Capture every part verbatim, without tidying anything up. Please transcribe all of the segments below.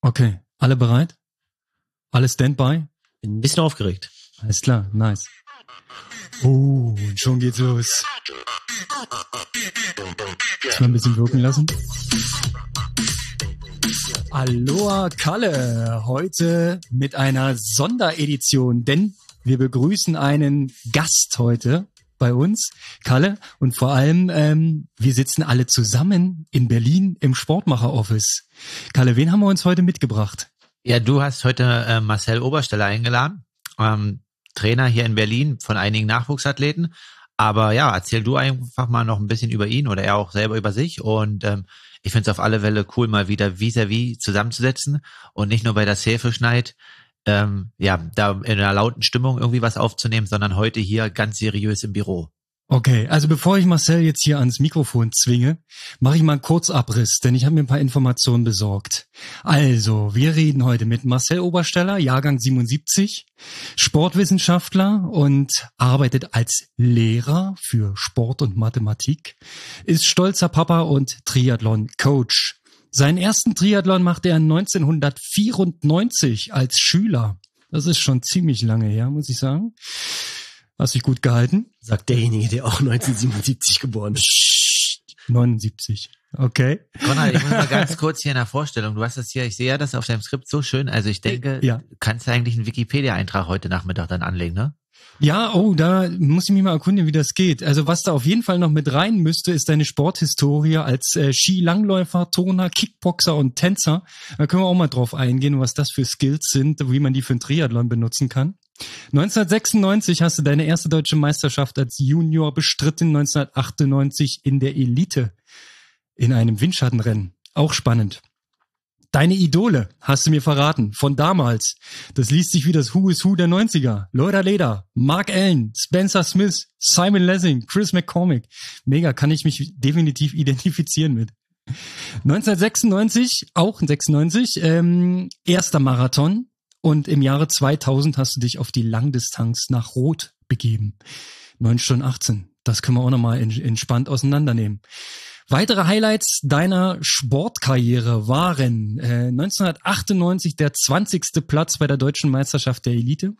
Okay, alle bereit? Alle Standby? Bin ein bisschen aufgeregt. Alles klar, nice. Oh, und schon geht's los. Jetzt mal ein bisschen wirken lassen. Aloha Kalle, heute mit einer Sonderedition, denn wir begrüßen einen Gast heute bei uns, Kalle, und vor allem, ähm, wir sitzen alle zusammen in Berlin im Sportmacher-Office. Kalle, wen haben wir uns heute mitgebracht? Ja, du hast heute äh, Marcel Obersteller eingeladen, ähm, Trainer hier in Berlin von einigen Nachwuchsathleten. Aber ja, erzähl du einfach mal noch ein bisschen über ihn oder er auch selber über sich. Und ähm, ich finde es auf alle Fälle cool, mal wieder vis-à-vis zusammenzusetzen und nicht nur bei der Säfeschneid, ähm, ja, da in einer lauten Stimmung irgendwie was aufzunehmen, sondern heute hier ganz seriös im Büro. Okay, also bevor ich Marcel jetzt hier ans Mikrofon zwinge, mache ich mal einen Kurzabriss, denn ich habe mir ein paar Informationen besorgt. Also, wir reden heute mit Marcel Obersteller, Jahrgang siebenundsiebzig, Sportwissenschaftler und arbeitet als Lehrer für Sport und Mathematik, ist stolzer Papa und Triathlon-Coach. Seinen ersten Triathlon machte er neunzehnhundertvierundneunzig als Schüler. Das ist schon ziemlich lange her, muss ich sagen. Hast dich gut gehalten? Sagt derjenige, der auch neunzehnhundertsiebenundsiebzig geboren ist. neunundsiebzig. Okay. Konrad, ich muss mal ganz kurz hier in der Vorstellung. Du hast das hier, ich sehe ja das auf deinem Skript so schön. Also ich denke, ja. Du kannst eigentlich einen Wikipedia-Eintrag heute Nachmittag dann anlegen, ne? Ja, oh, da muss ich mich mal erkundigen, wie das geht. Also was da auf jeden Fall noch mit rein müsste, ist deine Sporthistorie als äh, Skilangläufer, Turner, Kickboxer und Tänzer. Da können wir auch mal drauf eingehen, was das für Skills sind, wie man die für einen Triathlon benutzen kann. neunzehnhundertsechsundneunzig hast du deine erste deutsche Meisterschaft als Junior bestritten, neunzehnhundertachtundneunzig in der Elite in einem Windschattenrennen. Auch spannend. Deine Idole hast du mir verraten, von damals. Das liest sich wie das Who is Who der neunziger. Lothar Leder, Mark Allen, Spencer Smith, Simon Lessing, Chris McCormick. Mega, kann ich mich definitiv identifizieren mit. neunzehnhundertsechsundneunzig, auch sechsundneunzig, ähm, erster Marathon. Und im Jahre zweitausend hast du dich auf die Langdistanz nach Roth begeben. neun Stunden achtzehn. Das können wir auch nochmal entspannt auseinandernehmen. Weitere Highlights deiner Sportkarriere waren äh, neunzehnhundertachtundneunzig der zwanzigste Platz bei der Deutschen Meisterschaft der Elite.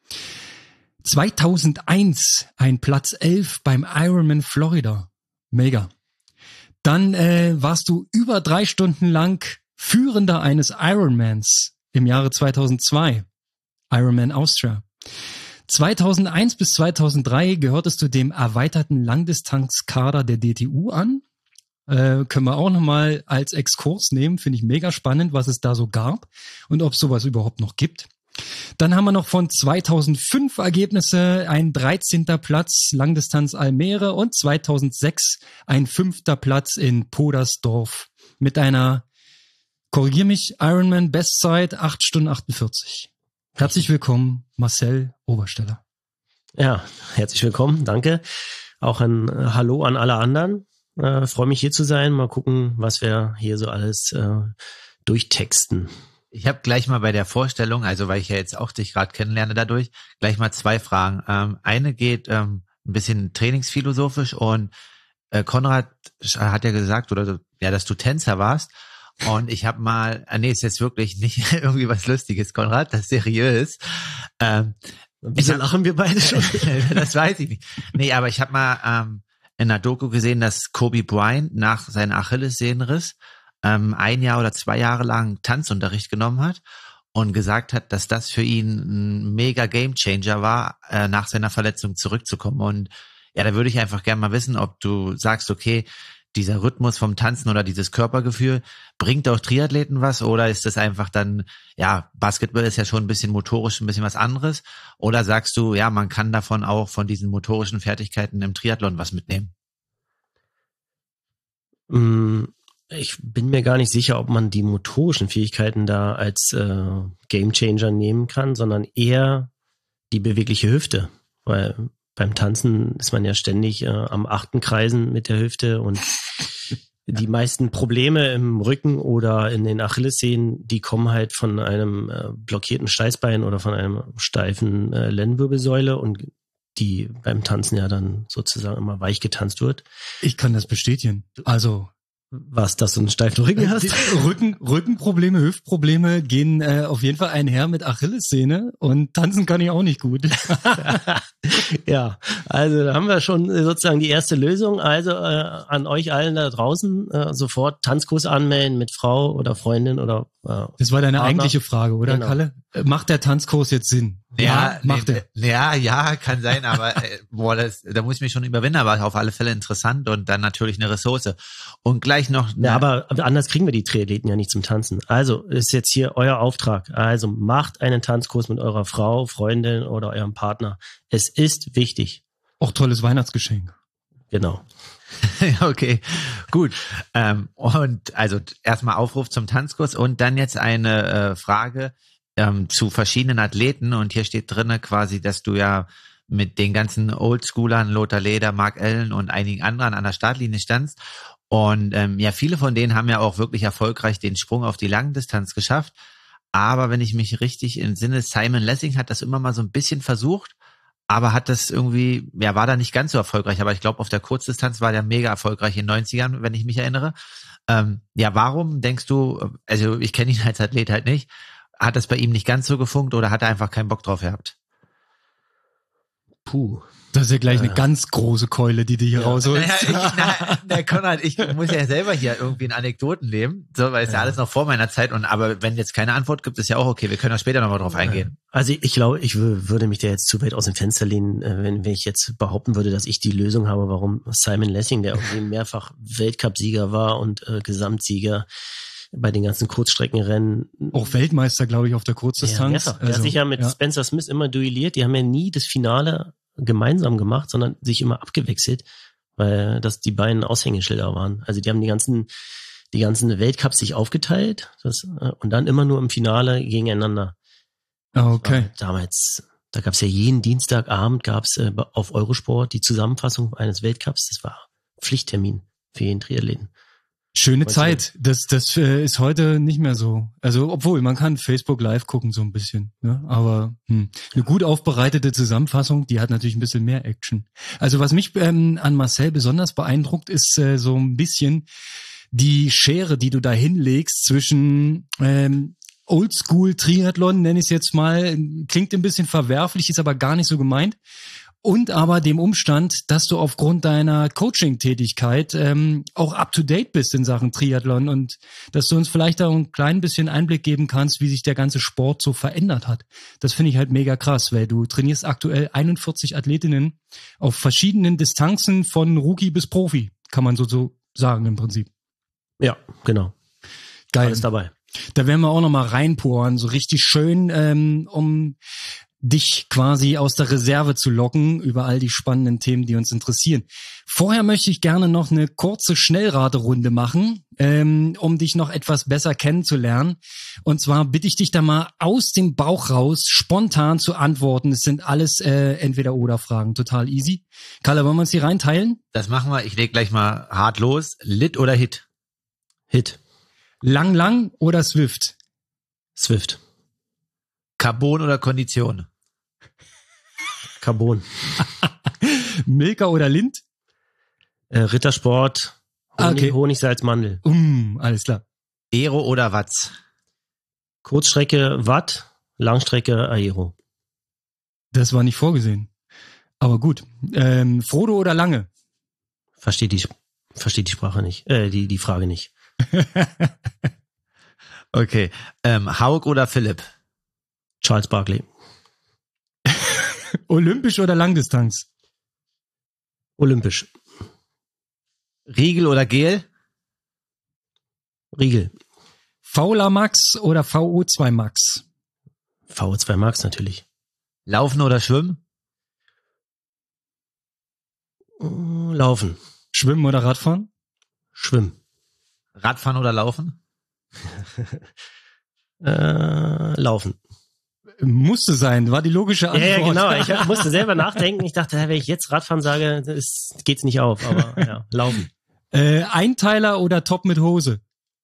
zweitausendeins ein Platz elf beim Ironman Florida. Mega. Dann äh, warst du über drei Stunden lang Führender eines Ironmans im Jahre zweitausendzwei. Ironman Austria. zweitausendeins bis zweitausenddrei gehörtest du dem erweiterten Langdistanzkader der D T U an. Äh, können wir auch nochmal als Exkurs nehmen. Finde ich mega spannend, was es da so gab und ob es sowas überhaupt noch gibt. Dann haben wir noch von zweitausendfünf Ergebnisse, ein dreizehnter Platz Langdistanz Almere und zweitausendsechs ein fünfter Platz in Podersdorf mit einer, korrigier mich, Ironman Bestzeit acht Stunden achtundvierzig. Herzlich willkommen, Marcel Obersteller. Ja, herzlich willkommen, danke. Auch ein äh, Hallo an alle anderen. Äh, freue mich hier zu sein. Mal gucken, was wir hier so alles äh, durchtexten. Ich habe gleich mal bei der Vorstellung, also weil ich ja jetzt auch dich gerade kennenlerne dadurch, gleich mal zwei Fragen. Ähm, eine geht ähm, ein bisschen trainingsphilosophisch und äh, Konrad hat ja gesagt, oder ja, dass du Tänzer warst. Und ich habe mal, nee, ist jetzt wirklich nicht irgendwie was Lustiges, Konrad, das ist seriös. Ähm, Wieso lachen wir beide schon? Das weiß ich nicht. Nee, aber ich habe mal ähm, in einer Doku gesehen, dass Kobe Bryant nach seinem Achillessehnenriss ähm, ein Jahr oder zwei Jahre lang Tanzunterricht genommen hat und gesagt hat, dass das für ihn ein mega Gamechanger war, äh, nach seiner Verletzung zurückzukommen. Und ja, da würde ich einfach gerne mal wissen, ob du sagst, okay, dieser Rhythmus vom Tanzen oder dieses Körpergefühl, bringt auch Triathleten was oder ist das einfach dann, ja, Basketball ist ja schon ein bisschen motorisch, ein bisschen was anderes, oder sagst du, ja, man kann davon auch von diesen motorischen Fertigkeiten im Triathlon was mitnehmen? Ich bin mir gar nicht sicher, ob man die motorischen Fähigkeiten da als äh, Gamechanger nehmen kann, sondern eher die bewegliche Hüfte, weil beim Tanzen ist man ja ständig äh, am achten Kreisen mit der Hüfte und die meisten Probleme im Rücken oder in den Achillessehnen, die kommen halt von einem äh, blockierten Steißbein oder von einem steifen äh, Lendenwirbelsäule und die beim Tanzen ja dann sozusagen immer weich getanzt wird. Ich kann das bestätigen. Also Was, dass du einen steifen Rücken hast? Rücken, Rückenprobleme, Hüftprobleme gehen äh, auf jeden Fall einher mit Achillessehne und tanzen kann ich auch nicht gut. Ja, also da haben wir schon sozusagen die erste Lösung. Also äh, an euch allen da draußen äh, sofort Tanzkurs anmelden mit Frau oder Freundin oder äh, Das war deine Partner. eigentliche Frage, oder Genau. Kalle? Äh, Macht der Tanzkurs jetzt Sinn? Ja, macht nee, er. Ja, ja, kann sein, aber äh, boah, das, da muss ich mich schon überwinden, aber auf alle Fälle interessant und dann natürlich eine Ressource. Und gleich noch... Ja, aber anders kriegen wir die Triathleten ja nicht zum Tanzen. Also ist jetzt hier euer Auftrag. Also macht einen Tanzkurs mit eurer Frau, Freundin oder eurem Partner. Es ist wichtig. Auch tolles Weihnachtsgeschenk. Genau. Okay, gut. Ähm, und also erstmal Aufruf zum Tanzkurs und dann jetzt eine äh, Frage ähm, zu verschiedenen Athleten. Und hier steht drinne quasi, dass du ja mit den ganzen Oldschoolern, Lothar Leder, Mark Allen und einigen anderen an der Startlinie standst. Und ähm, ja, viele von denen haben ja auch wirklich erfolgreich den Sprung auf die Langdistanz geschafft. Aber wenn ich mich richtig entsinne, Simon Lessing hat das immer mal so ein bisschen versucht, aber hat das irgendwie, ja, war da nicht ganz so erfolgreich. Aber ich glaube, auf der Kurzdistanz war der mega erfolgreich in den neunzigern, wenn ich mich erinnere. Ähm, ja, warum denkst du, also ich kenne ihn als Athlet halt nicht, hat das bei ihm nicht ganz so gefunkt oder hat er einfach keinen Bock drauf gehabt? Puh. Das ist ja gleich Ja. eine ganz große Keule, die du hier Ja. rausholst. Naja, ich, na, na, Konrad, ich muss ja selber hier irgendwie in Anekdoten leben, so, weil es ja. ja alles noch vor meiner Zeit und aber wenn jetzt keine Antwort gibt, ist ja auch okay, wir können da später nochmal drauf eingehen. Also ich glaube, ich wür- würde mich da jetzt zu weit aus dem Fenster lehnen, äh, wenn, wenn ich jetzt behaupten würde, dass ich die Lösung habe, warum Simon Lessing, der irgendwie mehrfach Weltcupsieger war und äh, Gesamtsieger bei den ganzen Kurzstreckenrennen. Auch Weltmeister, glaube ich, auf der Ja, Kurzdistanz. mehrfach. Er hat sich ja mit ja. Spencer Smith immer duelliert. Die haben ja nie das Finale gemeinsam gemacht, sondern sich immer abgewechselt, weil das die beiden Aushängeschilder waren. Also die haben die ganzen, die ganzen Weltcups sich aufgeteilt das, und dann immer nur im Finale gegeneinander. Okay. Damals, da gab es ja jeden Dienstagabend gab's äh, auf Eurosport die Zusammenfassung eines Weltcups. Das war Pflichttermin für jeden Triathleten. Schöne Weißt Zeit. Das, das äh, ist heute nicht mehr so. Also, obwohl, man kann Facebook Live gucken so ein bisschen. Ne? Aber hm, eine gut aufbereitete Zusammenfassung, die hat natürlich ein bisschen mehr Action. Also, was mich ähm, an Marcel besonders beeindruckt, ist äh, so ein bisschen die Schere, die du da hinlegst zwischen ähm, Oldschool-Triathlon, nenne ich es jetzt mal, klingt ein bisschen verwerflich, ist aber gar nicht so gemeint. Und aber dem Umstand, dass du aufgrund deiner Coaching-Tätigkeit ähm, auch up-to-date bist in Sachen Triathlon und dass du uns vielleicht auch ein klein bisschen Einblick geben kannst, wie sich der ganze Sport so verändert hat. Das finde ich halt mega krass, weil du trainierst aktuell einundvierzig Athletinnen auf verschiedenen Distanzen von Rookie bis Profi, kann man so, so sagen im Prinzip. Ja, genau. Geil. Alles dabei. Da werden wir auch nochmal reinporen, so richtig schön, ähm, um dich quasi aus der Reserve zu locken über all die spannenden Themen, die uns interessieren. Vorher möchte ich gerne noch eine kurze Schnellraterunde machen, ähm, um dich noch etwas besser kennenzulernen. Und zwar bitte ich dich da mal aus dem Bauch raus spontan zu antworten. Es sind alles äh, Entweder-Oder-Fragen, total easy. Kalle, wollen wir uns die reinteilen? Das machen wir, ich leg gleich mal hart los. Lit oder Hit? Hit. Lang, lang oder Swift? Swift. Carbon oder Kondition? Carbon. Milka oder Lind? Äh, Rittersport. Honig, Okay. Honig, Salz, Mandel. Um, alles klar. Aero oder Watts? Kurzstrecke Watt, Langstrecke Aero. Das war nicht vorgesehen. Aber gut. Ähm, Frodo oder Lange? Versteht die, versteht die Sprache nicht, äh, die, die Frage nicht. Okay. Ähm, Haug oder Philipp? Charles Barkley. Olympisch oder Langdistanz? Olympisch. Riegel oder Gel? Riegel. Fauler Max oder V O zwei Max? V O zwei Max natürlich. Laufen oder Schwimmen? Äh, Laufen. Schwimmen oder Radfahren? Schwimmen. Radfahren oder Laufen? Äh, laufen. Musste sein, war die logische Ja, Antwort. ja, genau. Ich musste selber nachdenken. Ich dachte, wenn ich jetzt Radfahren sage, das geht's nicht auf. Aber ja, laufen. äh, Einteiler oder Top mit Hose?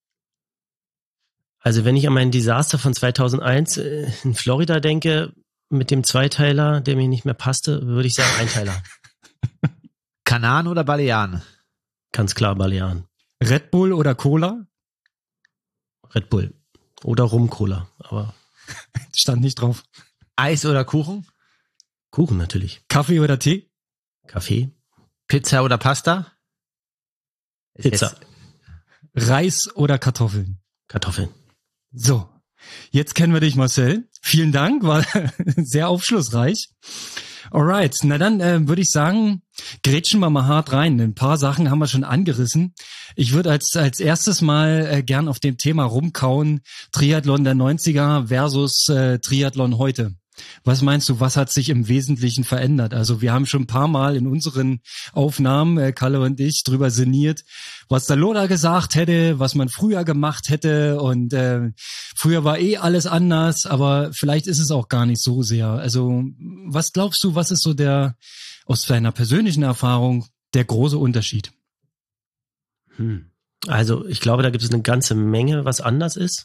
Also wenn ich an mein Desaster von zweitausendeins äh, in Florida denke, mit dem Zweiteiler, der mir nicht mehr passte, würde ich sagen Einteiler. Kanan oder Balearen? Ganz klar Balearen. Red Bull oder Cola? Red Bull. Oder Rum-Cola, aber Stand nicht drauf. Eis oder Kuchen? Kuchen natürlich. Kaffee oder Tee? Kaffee. Pizza oder Pasta? Pizza. Jetzt, Reis oder Kartoffeln? Kartoffeln. So, jetzt kennen wir dich, Marcel. Vielen Dank, war sehr aufschlussreich. Alright, na dann äh, würde ich sagen, grätschen wir mal hart rein. Ein paar Sachen haben wir schon angerissen. Ich würde als als erstes mal äh, gern auf dem Thema rumkauen, Triathlon der neunziger versus äh, Triathlon heute. Was meinst du, was hat sich im Wesentlichen verändert? Also wir haben schon ein paar Mal in unseren Aufnahmen, äh, Kalle und ich, drüber sinniert, was der Lothar gesagt hätte, was man früher gemacht hätte und äh, früher war eh alles anders, aber vielleicht ist es auch gar nicht so sehr. Also was glaubst du, was ist so der, aus deiner persönlichen Erfahrung, der große Unterschied? Hm. Also ich glaube, da gibt es eine ganze Menge, was anders ist.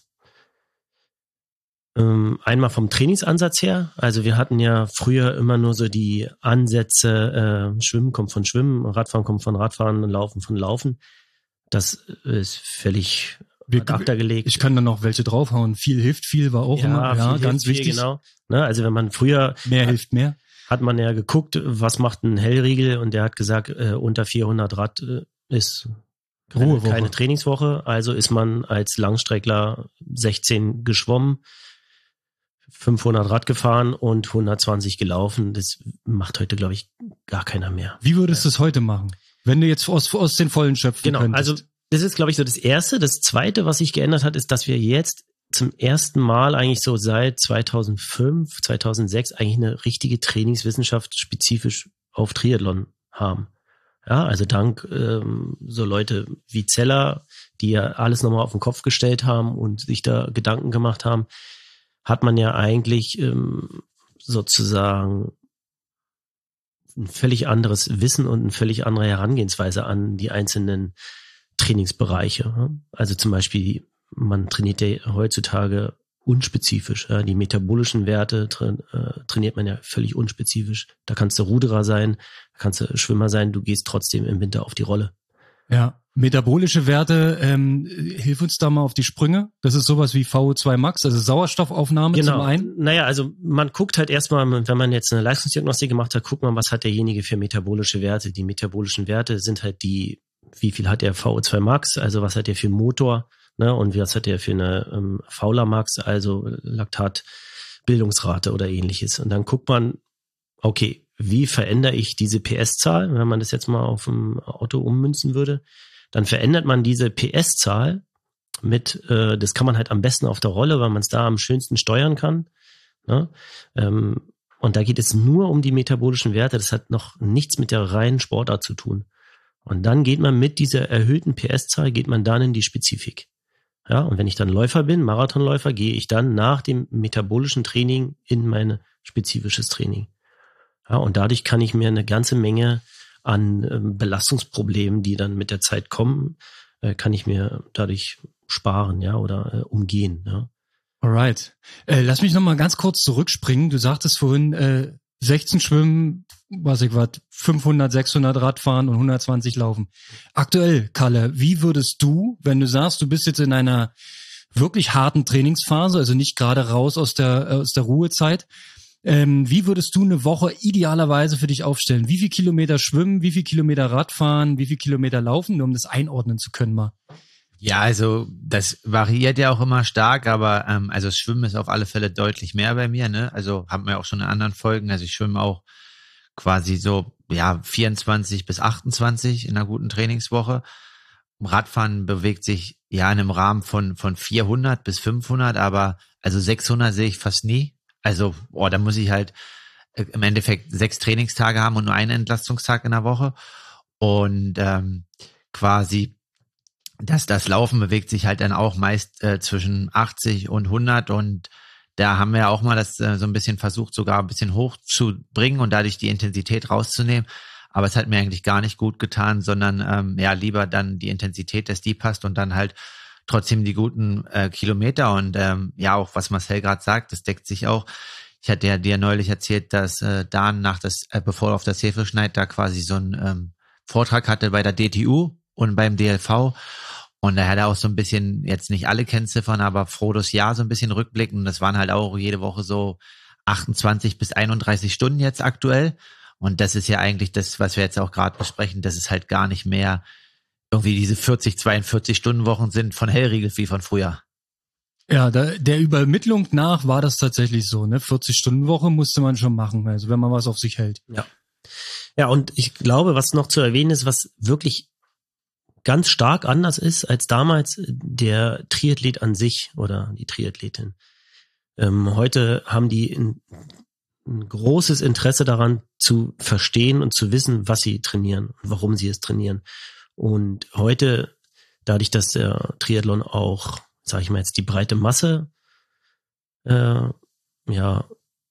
Einmal vom Trainingsansatz her. Also wir hatten ja früher immer nur so die Ansätze, äh, Schwimmen kommt von Schwimmen, Radfahren kommt von Radfahren, Laufen von Laufen. Das ist völlig ad acta gelegt. Ich kann da noch welche draufhauen. Viel hilft viel war auch ja, immer, ja, ganz viel, wichtig. Genau. Ne, also wenn man früher mehr hat, hilft mehr, hat man ja geguckt, was macht ein Hellriegel und der hat gesagt, äh, unter vierhundert Rad äh, ist keine, Ruhewoche. keine Trainingswoche. Also ist man als Langstreckler sechzehn geschwommen, fünfhundert Rad gefahren und hundertzwanzig gelaufen. Das macht heute, glaube ich, gar keiner mehr. Wie würdest du es heute machen, wenn du jetzt aus, aus den Vollen schöpfen genau, könntest? Also das ist, glaube ich, so das Erste. Das Zweite, was sich geändert hat, ist, dass wir jetzt zum ersten Mal eigentlich so seit zweitausendfünf, zweitausendsechs eigentlich eine richtige Trainingswissenschaft spezifisch auf Triathlon haben. Ja, also dank ähm, so Leute wie Zeller, die ja alles nochmal auf den Kopf gestellt haben und sich da Gedanken gemacht haben, hat man ja eigentlich ähm, sozusagen ein völlig anderes Wissen und eine völlig andere Herangehensweise an die einzelnen Trainingsbereiche. Also zum Beispiel, man trainiert ja heutzutage unspezifisch. Ja, die metabolischen Werte tra- äh, trainiert man ja völlig unspezifisch. Da kannst du Ruderer sein, da kannst du Schwimmer sein, du gehst trotzdem im Winter auf die Rolle. Ja, metabolische Werte, ähm, hilf uns da mal auf die Sprünge. Das ist sowas wie V O zwei Max, also Sauerstoffaufnahme Genau. zum einen. Naja, also man guckt halt erstmal, wenn man jetzt eine Leistungsdiagnostik gemacht hat, guckt man, was hat derjenige für metabolische Werte. Die metabolischen Werte sind halt die, wie viel hat der V O zwei Max, also was hat der für einen Motor, ne, und was hat der für eine ähm, Fowler Max, also Laktatbildungsrate oder ähnliches. Und dann guckt man, okay, wie verändere ich diese P S-Zahl, wenn man das jetzt mal auf dem Auto ummünzen würde, dann verändert man diese P S-Zahl mit, äh, das kann man halt am besten auf der Rolle, weil man es da am schönsten steuern kann. Ne? Ähm, und da geht es nur um die metabolischen Werte, das hat noch nichts mit der reinen Sportart zu tun. Und dann geht man mit dieser erhöhten P S-Zahl, geht man dann in die Spezifik. Ja, und wenn ich dann Läufer bin, Marathonläufer, gehe ich dann nach dem metabolischen Training in mein spezifisches Training. Ja, und dadurch kann ich mir eine ganze Menge an ähm, Belastungsproblemen, die dann mit der Zeit kommen, äh, kann ich mir dadurch sparen, ja, oder äh, umgehen, ja. Alright. Äh, lass mich noch mal ganz kurz zurückspringen. Du sagtest vorhin, äh, sechzehn Schwimmen, was ich was, fünfhundert, sechshundert Radfahren und hundertzwanzig Laufen. Aktuell, Kalle, wie würdest du, wenn du sagst, du bist jetzt in einer wirklich harten Trainingsphase, also nicht gerade raus aus der aus der Ruhezeit, Ähm, wie würdest du eine Woche idealerweise für dich aufstellen? Wie viel Kilometer schwimmen, wie viel Kilometer Radfahren, wie viel Kilometer laufen, nur um das einordnen zu können mal? Ja, also das variiert ja auch immer stark, aber ähm, also das Schwimmen ist auf alle Fälle deutlich mehr bei mir, ne? Also haben wir auch schon in anderen Folgen, also ich schwimme auch quasi so, ja, vierundzwanzig bis achtundzwanzig in einer guten Trainingswoche. Radfahren bewegt sich ja in einem Rahmen von von vierhundert bis fünfhundert, aber also sechshundert sehe ich fast nie. Also, oh, da muss ich halt äh, im Endeffekt sechs Trainingstage haben und nur einen Entlastungstag in der Woche. Und ähm, quasi das, das Laufen bewegt sich halt dann auch meist äh, zwischen achtzig und hundert. Und da haben wir ja auch mal das äh, so ein bisschen versucht, sogar ein bisschen hochzubringen und dadurch die Intensität rauszunehmen. Aber es hat mir eigentlich gar nicht gut getan, sondern ähm, ja lieber dann die Intensität, dass die passt und dann halt trotzdem die guten äh, Kilometer und ähm, ja auch, was Marcel gerade sagt, das deckt sich auch. Ich hatte ja dir neulich erzählt, dass äh, Dan nach das, äh, bevor er auf das Hefelschneid da quasi so einen ähm, Vortrag hatte bei der D T U und beim D L V Und da hat er auch so ein bisschen, jetzt nicht alle Kennziffern, aber Frodos Jahr so ein bisschen rückblickend. Das waren halt auch jede Woche so achtundzwanzig bis einunddreißig Stunden jetzt aktuell. Und das ist ja eigentlich das, was wir jetzt auch gerade besprechen, dass es halt gar nicht mehr irgendwie diese vierzig, zweiundvierzig Stunden Wochen sind von Hellriegel wie von früher. Ja, da, der Übermittlung nach war das tatsächlich so, ne? vierzig Stunden Woche musste man schon machen, also wenn man was auf sich hält. Ja. Ja, und ich glaube, was noch zu erwähnen ist, was wirklich ganz stark anders ist als damals, der Triathlet an sich oder die Triathletin. Ähm, heute haben die ein, ein großes Interesse daran zu verstehen und zu wissen, was sie trainieren und warum sie es trainieren. Und heute, dadurch, dass der Triathlon auch, sage ich mal jetzt, die breite Masse äh, ja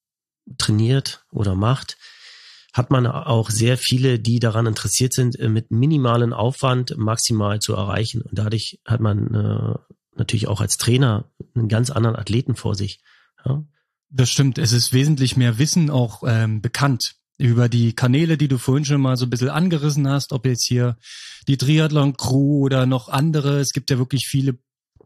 trainiert oder macht, hat man auch sehr viele, die daran interessiert sind, mit minimalen Aufwand maximal zu erreichen. Und dadurch hat man äh, natürlich auch als Trainer einen ganz anderen Athleten vor sich. Ja? Das stimmt. Es ist wesentlich mehr Wissen auch ähm, bekannt über die Kanäle, die du vorhin schon mal so ein bisschen angerissen hast, ob jetzt hier die Triathlon-Crew oder noch andere. Es gibt ja wirklich viele,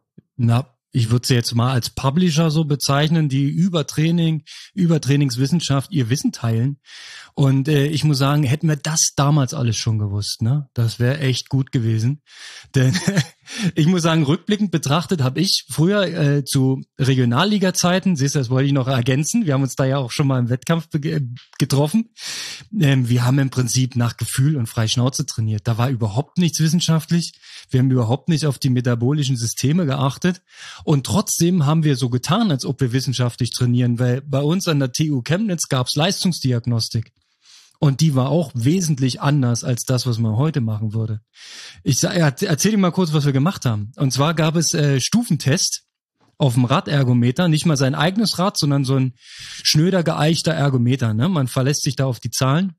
na, ich würde sie jetzt mal als Publisher so bezeichnen, die über Training, über Trainingswissenschaft ihr Wissen teilen. Und äh, ich muss sagen, hätten wir das damals alles schon gewusst, ne? Das wäre echt gut gewesen. Denn ich muss sagen, rückblickend betrachtet habe ich früher äh, zu Regionalliga-Zeiten, siehst du, das wollte ich noch ergänzen, wir haben uns da ja auch schon mal im Wettkampf be- getroffen. Ähm, wir haben im Prinzip nach Gefühl und frei Schnauze trainiert. Da war überhaupt nichts wissenschaftlich. Wir haben überhaupt nicht auf die metabolischen Systeme geachtet. Und trotzdem haben wir so getan, als ob wir wissenschaftlich trainieren, weil bei uns an der T U Chemnitz gab's Leistungsdiagnostik. Und die war auch wesentlich anders als das, was man heute machen würde. Ich erzähle dir mal kurz, was wir gemacht haben. Und zwar gab es äh, Stufentest auf dem Radergometer, nicht mal sein eigenes Rad, sondern so ein schnöder, geeichter Ergometer. Ne? Man verlässt sich da auf die Zahlen.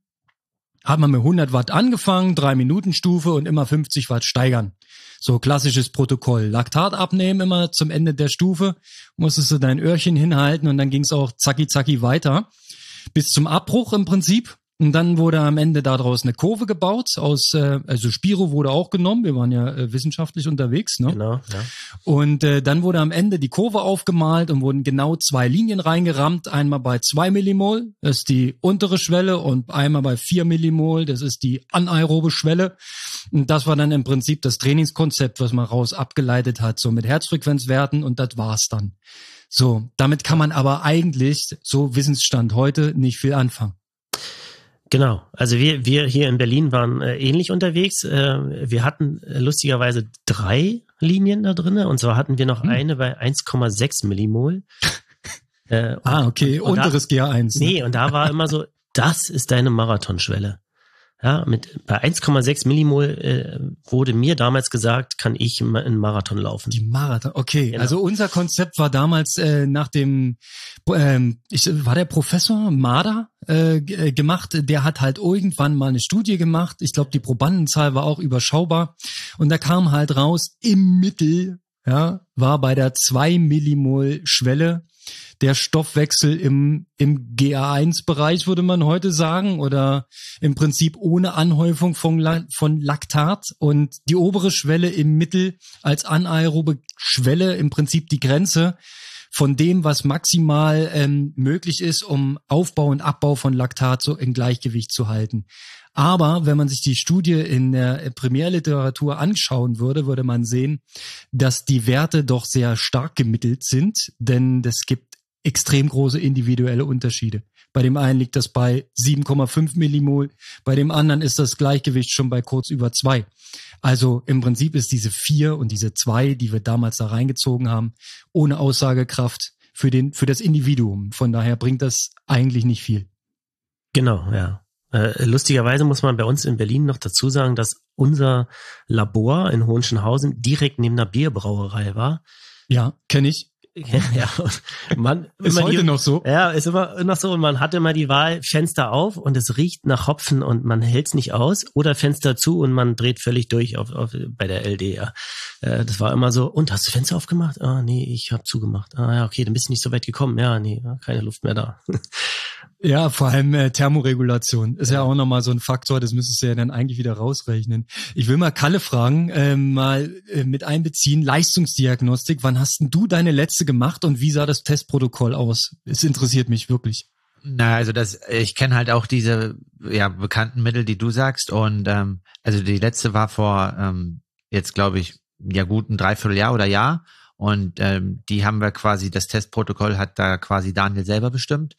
Hat man mit hundert Watt angefangen, drei Minuten Stufe und immer fünfzig Watt steigern. So klassisches Protokoll. Laktat abnehmen immer zum Ende der Stufe, musstest du dein Öhrchen hinhalten und dann ging es auch zacki zacki weiter. Bis zum Abbruch im Prinzip. Und dann wurde am Ende daraus eine Kurve gebaut, aus, äh, also Spiro wurde auch genommen, wir waren ja äh, wissenschaftlich unterwegs, ne? Genau, ja. Und äh, dann wurde am Ende die Kurve aufgemalt und wurden genau zwei Linien reingerammt, einmal bei zwei Millimol, das ist die untere Schwelle, und einmal bei vier Millimol, das ist die anaerobe Schwelle. Und das war dann im Prinzip das Trainingskonzept, was man raus abgeleitet hat, so mit Herzfrequenzwerten, und das war's dann. So, damit kann man aber eigentlich, so Wissensstand heute, nicht viel anfangen. Genau, also wir wir hier in Berlin waren äh, ähnlich unterwegs. Äh, wir hatten äh, lustigerweise drei Linien da drin, und zwar hatten wir noch hm. eine bei eins Komma sechs Millimol. Äh, ah, okay, und, und unteres da, G A eins. Ne? Nee, und da war immer so, das ist deine Marathonschwelle. Ja, mit bei eins Komma sechs Millimol äh, wurde mir damals gesagt, kann ich einen Marathon laufen. Die Marathon, okay. Genau. Also unser Konzept war damals äh, nach dem, ähm, ich, war der Professor Mader äh, g- gemacht, der hat halt irgendwann mal eine Studie gemacht. Ich glaube, die Probandenzahl war auch überschaubar. Und da kam halt raus, im Mittel, ja, war bei der zwei Millimol Schwelle der Stoffwechsel im im G A eins Bereich, würde man heute sagen, oder im Prinzip ohne Anhäufung von, La- von Laktat, und die obere Schwelle im Mittel als anaerobe Schwelle im Prinzip die Grenze von dem, was maximal ähm, möglich ist, um Aufbau und Abbau von Laktat so in Gleichgewicht zu halten. Aber wenn man sich die Studie in der Primärliteratur anschauen würde, würde man sehen, dass die Werte doch sehr stark gemittelt sind, denn es gibt extrem große individuelle Unterschiede. Bei dem einen liegt das bei sieben Komma fünf Millimol, bei dem anderen ist das Gleichgewicht schon bei kurz über zwei. Also im Prinzip ist diese vier und diese zwei, die wir damals da reingezogen haben, ohne Aussagekraft für den, für das Individuum. Von daher bringt das eigentlich nicht viel. Genau, ja. Äh, lustigerweise muss man bei uns in Berlin noch dazu sagen, dass unser Labor in Hohenschönhausen direkt neben einer Bierbrauerei war. Ja, kenne ich. Ja, man, ist heute die, noch so. Ja, ist immer noch so. Und man hat immer die Wahl, Fenster auf und es riecht nach Hopfen und man hält's nicht aus, oder Fenster zu und man dreht völlig durch auf, auf bei der L D. Ja. Äh, das war immer so, und hast du Fenster aufgemacht? Ah, nee, ich habe zugemacht. Ah ja, okay, dann bist du nicht so weit gekommen. Ja, nee, keine Luft mehr da. Ja, vor allem äh, Thermoregulation ist ja. ja auch nochmal so ein Faktor, das müsstest du ja dann eigentlich wieder rausrechnen. Ich will mal Kalle fragen, äh, mal äh, mit einbeziehen, Leistungsdiagnostik, wann hast denn du deine letzte gemacht und wie sah das Testprotokoll aus? Es interessiert mich wirklich. Na, also das, ich kenne halt auch diese ja bekannten Mittel, die du sagst und ähm, also die letzte war vor ähm, jetzt glaube ich ja gut ein Dreivierteljahr oder Jahr und ähm, die haben wir quasi, das Testprotokoll hat da quasi Daniel selber bestimmt.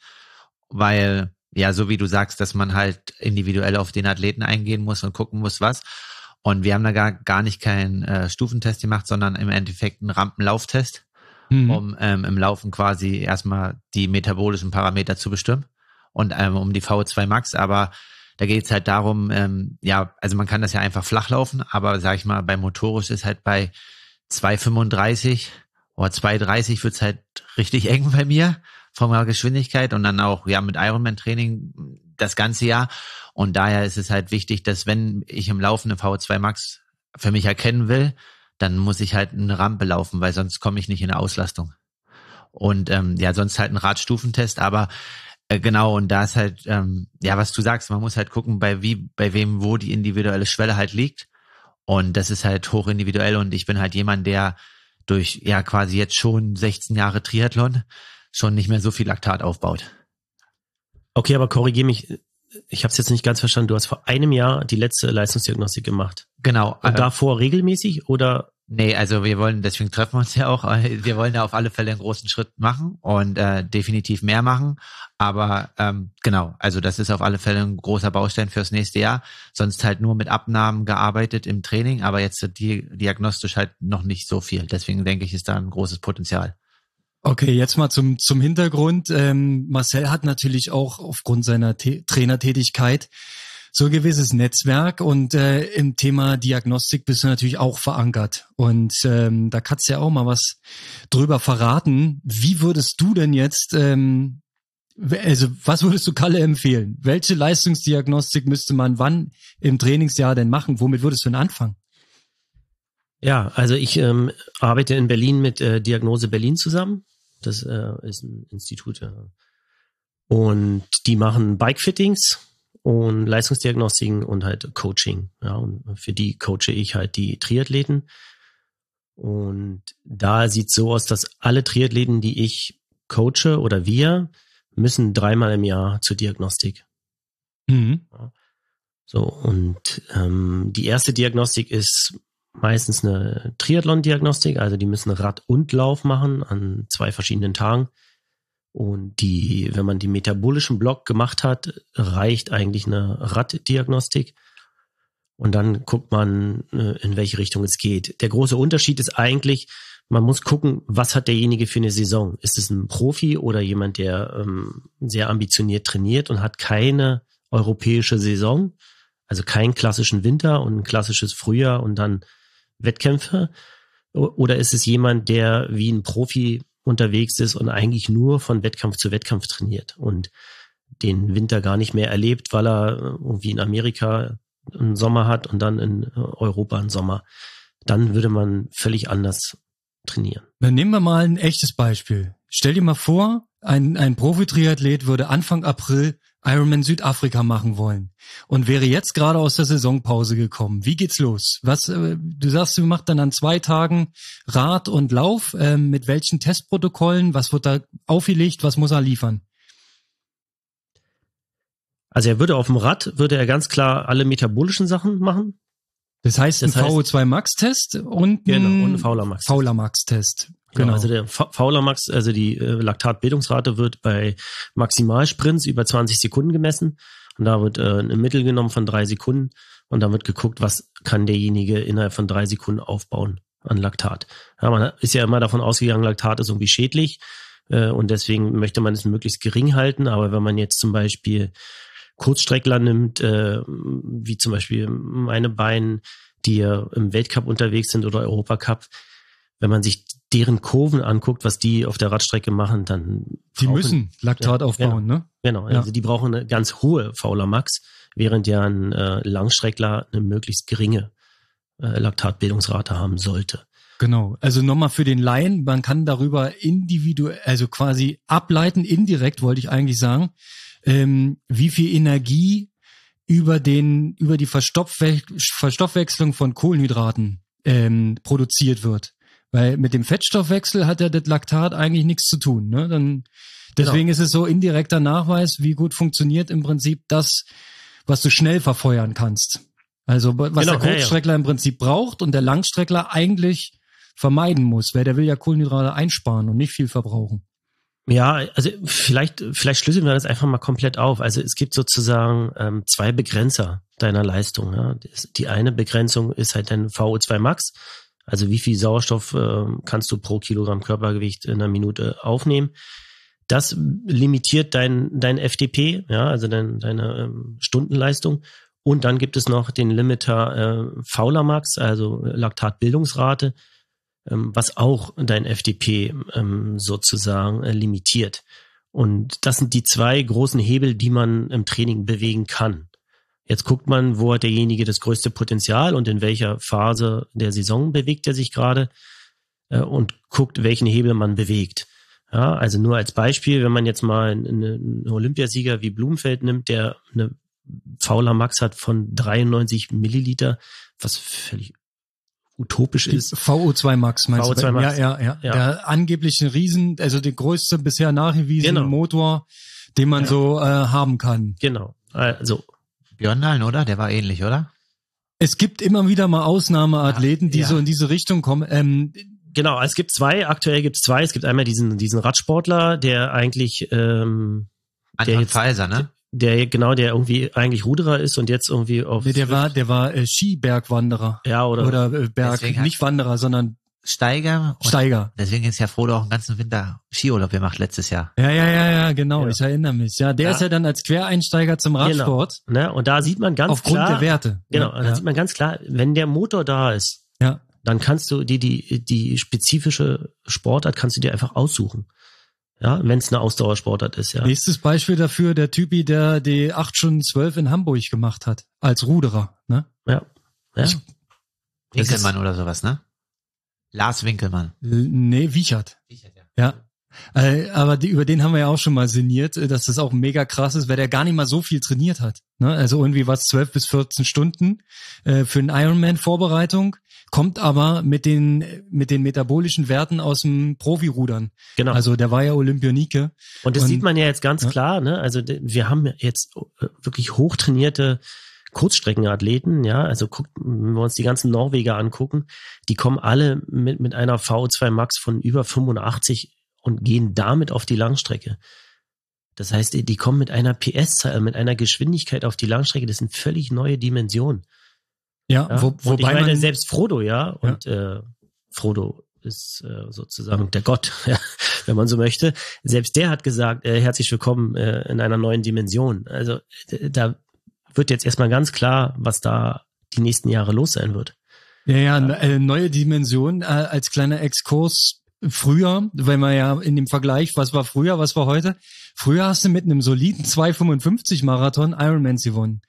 Weil, ja, so wie du sagst, dass man halt individuell auf den Athleten eingehen muss und gucken muss, was. Und wir haben da gar, gar nicht keinen äh, Stufentest gemacht, sondern im Endeffekt einen Rampenlauftest, mhm. um ähm, im Laufen quasi erstmal die metabolischen Parameter zu bestimmen und ähm, um die V O zwei Max. Aber da geht es halt darum, ähm, ja, also man kann das ja einfach flach laufen, aber sag ich mal, bei motorisch ist halt bei zwei fünfunddreißig oder zwei dreißig wird's halt richtig eng bei mir. Von der Geschwindigkeit und dann auch ja mit Ironman-Training das ganze Jahr. Und daher ist es halt wichtig, dass wenn ich im Laufen eine V O zwei Max für mich erkennen will, dann muss ich halt eine Rampe laufen, weil sonst komme ich nicht in eine Auslastung. Und ähm, ja, sonst halt ein Radstufentest, aber äh, genau, und da ist halt, ähm, ja, was du sagst, man muss halt gucken, bei wie, bei wem, wo die individuelle Schwelle halt liegt. Und das ist halt hochindividuell und ich bin halt jemand, der durch ja quasi jetzt schon sechzehn Jahre Triathlon schon nicht mehr so viel Laktat aufbaut. Okay, aber korrigier mich, ich habe es jetzt nicht ganz verstanden. Du hast vor einem Jahr die letzte Leistungsdiagnostik gemacht. Genau. Und äh, davor regelmäßig oder? Nee, also wir wollen, deswegen treffen wir uns ja auch, wir wollen ja auf alle Fälle einen großen Schritt machen und äh, definitiv mehr machen. Aber ähm, genau, also das ist auf alle Fälle ein großer Baustein fürs nächste Jahr. Sonst halt nur mit Abnahmen gearbeitet im Training, aber jetzt die, diagnostisch halt noch nicht so viel. Deswegen denke ich, ist da ein großes Potenzial. Okay, jetzt mal zum zum Hintergrund. Ähm, Marcel hat natürlich auch aufgrund seiner T- Trainertätigkeit so ein gewisses Netzwerk und äh, im Thema Diagnostik bist du natürlich auch verankert. Und ähm, da kannst du ja auch mal was drüber verraten. Wie würdest du denn jetzt, ähm, also was würdest du Kalle empfehlen? Welche Leistungsdiagnostik müsste man wann im Trainingsjahr denn machen? Womit würdest du denn anfangen? Ja, also ich ähm, arbeite in Berlin mit äh, Diagnose Berlin zusammen. Das äh, ist ein Institut. Ja. Und die machen Bike-Fittings und Leistungsdiagnostiken und halt Coaching. Ja, und für die coache ich halt die Triathleten. Und da sieht es so aus, dass alle Triathleten, die ich coache oder wir, müssen dreimal im Jahr zur Diagnostik. Mhm. Ja. So, und ähm, die erste Diagnostik ist meistens eine Triathlon-Diagnostik, also die müssen Rad und Lauf machen an zwei verschiedenen Tagen. Und die, wenn man die metabolischen Block gemacht hat, reicht eigentlich eine Raddiagnostik. Und dann guckt man, in welche Richtung es geht. Der große Unterschied ist eigentlich, man muss gucken, was hat derjenige für eine Saison. Ist es ein Profi oder jemand, der ähm, sehr ambitioniert trainiert und hat keine europäische Saison, also keinen klassischen Winter und ein klassisches Frühjahr und dann Wettkämpfe? Oder ist es jemand, der wie ein Profi unterwegs ist und eigentlich nur von Wettkampf zu Wettkampf trainiert und den Winter gar nicht mehr erlebt, weil er irgendwie in Amerika einen Sommer hat und dann in Europa einen Sommer? Dann würde man völlig anders trainieren. Dann nehmen wir mal ein echtes Beispiel. Stell dir mal vor, ein, ein Profi-Triathlet würde Anfang April Ironman Südafrika machen wollen und wäre jetzt gerade aus der Saisonpause gekommen. Wie geht's los? Was, äh, du sagst, du machst dann an zwei Tagen Rad und Lauf. Äh, mit welchen Testprotokollen? Was wird da aufgelegt? Was muss er liefern? Also er würde auf dem Rad, würde er ganz klar alle metabolischen Sachen machen. Das heißt, Das ein heißt- V O zwei Max-Test und Genau, ein und ein Fauler Max. Fauler Max-Test. Genau. Genau. Also der Fa- Fauler Max, also die äh, Laktatbildungsrate wird bei Maximalsprints über zwanzig Sekunden gemessen und da wird äh, ein Mittel genommen von drei Sekunden und dann wird geguckt, was kann derjenige innerhalb von drei Sekunden aufbauen an Laktat. Ja, man ist ja immer davon ausgegangen, Laktat ist irgendwie schädlich äh, und deswegen möchte man es möglichst gering halten, aber wenn man jetzt zum Beispiel Kurzstreckler nimmt, äh, wie zum Beispiel meine beiden, die ja im Weltcup unterwegs sind oder Europacup, wenn man sich deren Kurven anguckt, was die auf der Radstrecke machen, dann Die brauchen- müssen Laktat Ja, aufbauen, ne? Genau, Ja. also die brauchen eine ganz hohe Fauler Max, während ja ein äh, Langstreckler eine möglichst geringe äh, Laktatbildungsrate haben sollte. Genau. Also nochmal für den Laien, man kann darüber individuell, also quasi ableiten, indirekt wollte ich eigentlich sagen, ähm, wie viel Energie über den über die Verstoffwe- Verstoffwechslung von Kohlenhydraten ähm, produziert wird. Weil mit dem Fettstoffwechsel hat ja das Laktat eigentlich nichts zu tun. Ne? Dann, deswegen genau. ist es so indirekter Nachweis, wie gut funktioniert im Prinzip das, was du schnell verfeuern kannst. Also was genau, der Kurzstreckler ja, ja. im Prinzip braucht und der Langstreckler eigentlich vermeiden muss, weil der will ja Kohlenhydrate einsparen und nicht viel verbrauchen. Ja, also vielleicht vielleicht schlüsseln wir das einfach mal komplett auf. Also es gibt sozusagen ähm, zwei Begrenzer deiner Leistung. Ja? Die eine Begrenzung ist halt dein V O zwei Max, also wie viel Sauerstoff äh, kannst du pro Kilogramm Körpergewicht in einer Minute aufnehmen. Das limitiert dein dein F T P, ja, also dein, deine ähm, Stundenleistung. Und dann gibt es noch den Limiter äh, Fowler Max, also Laktatbildungsrate, ähm, was auch dein F T P ähm, sozusagen äh, limitiert. Und das sind die zwei großen Hebel, die man im Training bewegen kann. Jetzt guckt man, wo hat derjenige das größte Potenzial und in welcher Phase der Saison bewegt er sich gerade äh, und guckt, welchen Hebel man bewegt. Ja, also nur als Beispiel, wenn man jetzt mal einen, einen Olympiasieger wie Blumenfeld nimmt, der eine Fowler Max hat von dreiundneunzig Milliliter, was völlig utopisch die ist. V O zwei Max meinst V O zwei du? Max. Ja, ja, ja, ja. Der angeblich ein Riesen, also der größte bisher nachgewiesene genau. Motor, den man ja. so äh, haben kann. Genau. Also Björn Dahlen, oder? Der war ähnlich, oder? Es gibt immer wieder mal Ausnahmeathleten, die ja. so in diese Richtung kommen. Ähm, genau, es gibt zwei, aktuell gibt es zwei. Es gibt einmal diesen diesen Radsportler, der eigentlich ähm, Anton Pfizer, ne? Der genau, der irgendwie eigentlich Ruderer ist und jetzt irgendwie auf nee, der war, der war äh, Skibergwanderer. Ja, oder oder äh, Berg, nicht Wanderer, sondern Steiger. Steiger. Deswegen ist ja Frodo auch einen ganzen Winter Skiurlaub gemacht letztes Jahr. Ja, ja, ja, ja, genau. Ja. Ich erinnere mich. Ja, der ja. ist ja dann als Quereinsteiger zum Radsport. Genau. Ne? Und da sieht man ganz aufgrund klar. Aufgrund der Werte. Genau. Ja. Da sieht man ganz klar, wenn der Motor da ist, ja. dann kannst du die die die spezifische Sportart kannst du dir einfach aussuchen. Ja, wenn es eine Ausdauersportart ist, ja. Nächstes Beispiel dafür, der Typi, der die acht Stunden zwölf in Hamburg gemacht hat, als Ruderer, ne? Ja. ja. Ich, Winkelmann oder sowas, ne? Lars Winkelmann. Nee, Wiechert. Wiechert, ja. Ja. Äh, aber die, über den haben wir ja auch schon mal sinniert, dass das auch mega krass ist, weil der gar nicht mal so viel trainiert hat. Ne? Also irgendwie was zwölf bis vierzehn Stunden äh, für eine Ironman-Vorbereitung, kommt aber mit den mit den metabolischen Werten aus dem Profirudern. Genau. Also der war ja Olympionike. Und das und, sieht man ja jetzt ganz ja. klar. Ne? Also wir haben jetzt wirklich hochtrainierte Kurzstreckenathleten, ja, also guckt, wenn wir uns die ganzen Norweger angucken, die kommen alle mit mit einer V O zwei Max von über fünfundachtzig und gehen damit auf die Langstrecke. Das heißt, die kommen mit einer P S-Zahl, mit einer Geschwindigkeit auf die Langstrecke. Das sind völlig neue Dimensionen. Ja, ja? Wo, wobei und ich meine, man, selbst Frodo, ja, und ja. Äh, Frodo ist äh, sozusagen der Gott, ja, wenn man so möchte. Selbst der hat gesagt, äh, herzlich willkommen äh, in einer neuen Dimension. Also äh, da wird jetzt erstmal ganz klar, was da die nächsten Jahre los sein wird. Ja, ja, ja. Äh, neue Dimension äh, als kleiner Exkurs. Früher, weil man ja in dem Vergleich, was war früher, was war heute? Früher hast du mit einem soliden zwei fünfundfünfzig Marathon Ironmans gewonnen.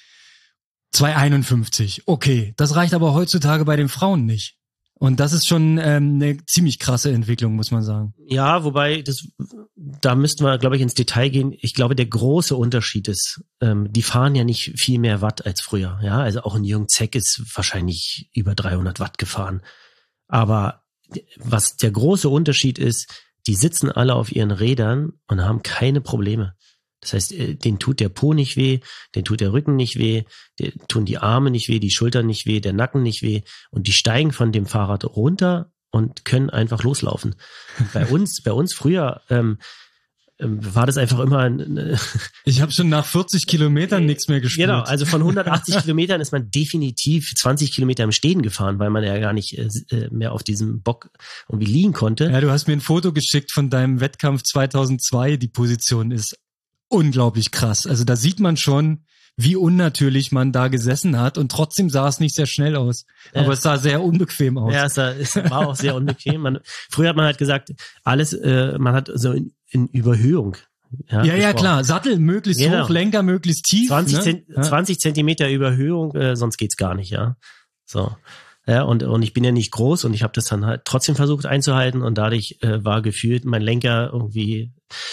zwei einundfünfzig. Okay, das reicht aber heutzutage bei den Frauen nicht. Und das ist schon ähm, eine ziemlich krasse Entwicklung, muss man sagen. Ja, wobei, das, da müssten wir, glaube ich, ins Detail gehen. Ich glaube, der große Unterschied ist, ähm, die fahren ja nicht viel mehr Watt als früher. Ja, also auch ein Jürgen Zeck ist wahrscheinlich über dreihundert Watt gefahren. Aber was der große Unterschied ist, die sitzen alle auf ihren Rädern und haben keine Probleme. Das heißt, denen tut der Po nicht weh, denen tut der Rücken nicht weh, denen tun die Arme nicht weh, die Schultern nicht weh, der Nacken nicht weh und die steigen von dem Fahrrad runter und können einfach loslaufen. Bei uns, bei uns früher ähm, ähm, war das einfach immer ein... Ich habe schon nach vierzig Kilometern nichts mehr gespürt. Genau, also von hundertachtzig Kilometern ist man definitiv zwanzig Kilometer im Stehen gefahren, weil man ja gar nicht äh, mehr auf diesem Bock irgendwie liegen konnte. Ja, du hast mir ein Foto geschickt von deinem Wettkampf zweitausendzwei. Die Position ist unglaublich krass. Also da sieht man schon, wie unnatürlich man da gesessen hat und trotzdem sah es nicht sehr schnell aus. Aber ja. es sah sehr unbequem aus. Ja, es, sah, es war auch sehr unbequem. Man, früher hat man halt gesagt, alles, äh, man hat so in, in Überhöhung. Ja, ja, ja, klar. Sattel möglichst genau. hoch, Lenker möglichst tief. zwanzig, ne? Zent- ja. zwanzig Zentimeter Überhöhung, äh, sonst geht's gar nicht, ja. So. Ja, und, und ich bin ja nicht groß und ich habe das dann halt trotzdem versucht einzuhalten und dadurch äh, war gefühlt mein Lenker irgendwie,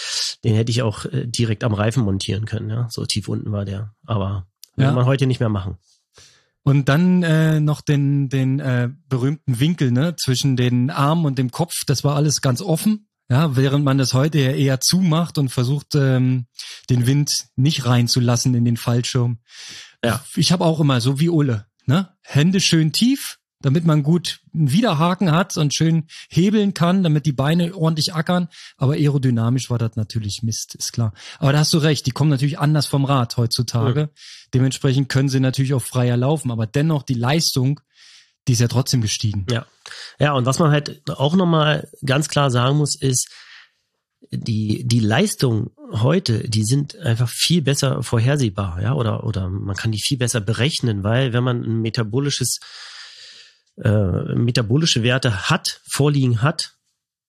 den hätte ich auch äh, direkt am Reifen montieren können, ja. So tief unten war der. Aber Ja. will man heute nicht mehr machen. Und dann äh, noch den den äh, berühmten Winkel, ne, zwischen den Armen und dem Kopf, das war alles ganz offen, ja, während man das heute ja eher zumacht und versucht, ähm, den Wind nicht reinzulassen in den Fallschirm. Ja. Ich habe auch immer so wie Ulle, ne, Hände schön tief, damit man gut einen Widerhaken hat und schön hebeln kann, damit die Beine ordentlich ackern. Aber aerodynamisch war das natürlich Mist, ist klar. Aber da hast du recht, die kommen natürlich anders vom Rad heutzutage. Ja. Dementsprechend können sie natürlich auch freier laufen. Aber dennoch die Leistung, die ist ja trotzdem gestiegen. Ja, ja. Und was man halt auch nochmal ganz klar sagen muss, ist, die die Leistung heute, die sind einfach viel besser vorhersehbar, ja, oder oder man kann die viel besser berechnen, weil wenn man ein metabolisches äh, metabolische Werte hat, vorliegen hat,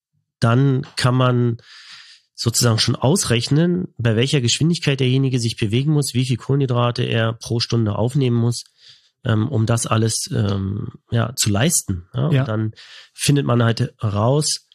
dann kann man sozusagen schon ausrechnen, bei welcher Geschwindigkeit derjenige sich bewegen muss, wie viel Kohlenhydrate er pro Stunde aufnehmen muss, ähm, um das alles ähm, ja zu leisten. Ja? Ja. Und dann findet man halt raus,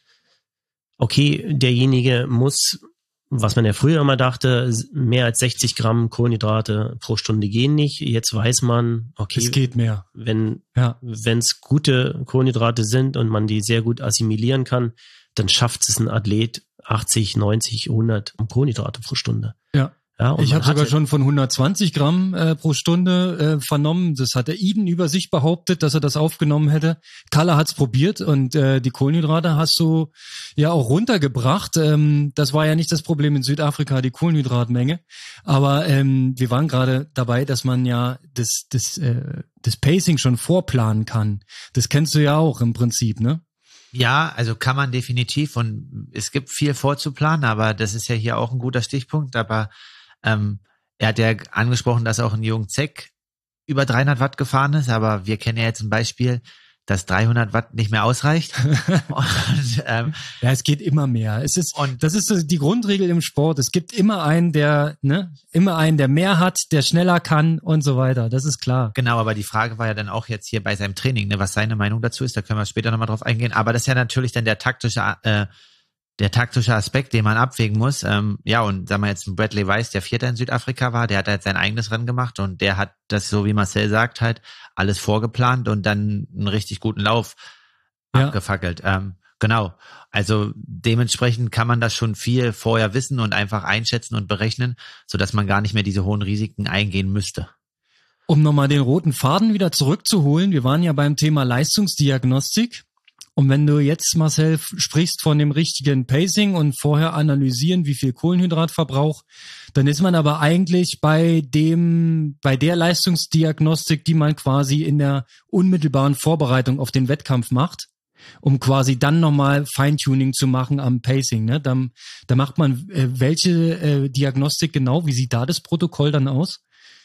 okay, derjenige muss, was man ja früher immer dachte, mehr als sechzig Gramm Kohlenhydrate pro Stunde gehen nicht. Jetzt weiß man, okay, es geht mehr. Wenn ja. wenn es gute Kohlenhydrate sind und man die sehr gut assimilieren kann, dann schafft es ein Athlet achtzig, neunzig, hundert Kohlenhydrate pro Stunde. Ja. Ja, ich habe sogar schon von hundertzwanzig Gramm äh, pro Stunde äh, vernommen. Das hat der Eden über sich behauptet, dass er das aufgenommen hätte. Kalle hat's probiert und äh, die Kohlenhydrate hast du ja auch runtergebracht. Ähm, das war ja nicht das Problem in Südafrika, die Kohlenhydratmenge. Aber ähm, wir waren gerade dabei, dass man ja das, das, äh, das Pacing schon vorplanen kann. Das kennst du ja auch im Prinzip, ne? Ja, also kann man definitiv und es gibt viel vorzuplanen, aber das ist ja hier auch ein guter Stichpunkt, aber ähm, er hat ja angesprochen, dass auch ein Jürgen Zeck über dreihundert Watt gefahren ist, aber wir kennen ja jetzt ein Beispiel, dass dreihundert Watt nicht mehr ausreicht. und, ähm, ja, es geht immer mehr. Es ist, und das ist die Grundregel im Sport. Es gibt immer einen, der, ne, immer einen, der mehr hat, der schneller kann und so weiter. Das ist klar. Genau, aber die Frage war ja dann auch jetzt hier bei seinem Training, ne, was seine Meinung dazu ist. Da können wir später nochmal drauf eingehen. Aber das ist ja natürlich dann der taktische, äh, der taktische Aspekt, den man abwägen muss. Ähm, ja, und sagen wir jetzt ein Bradley Weiss, der Vierter in Südafrika war, der hat halt sein eigenes Rennen gemacht und der hat das, so wie Marcel sagt, halt alles vorgeplant und dann einen richtig guten Lauf ja. abgefackelt. Ähm, genau. Also dementsprechend kann man das schon viel vorher wissen und einfach einschätzen und berechnen, sodass man gar nicht mehr diese hohen Risiken eingehen müsste. Um nochmal den roten Faden wieder zurückzuholen, wir waren ja beim Thema Leistungsdiagnostik. Und wenn du jetzt, Marcel, sprichst von dem richtigen Pacing und vorher analysieren, wie viel Kohlenhydratverbrauch, dann ist man aber eigentlich bei dem, bei der Leistungsdiagnostik, die man quasi in der unmittelbaren Vorbereitung auf den Wettkampf macht, um quasi dann nochmal Feintuning zu machen am Pacing, ne? Da, da macht man äh, welche äh, Diagnostik genau? Wie sieht da das Protokoll dann aus?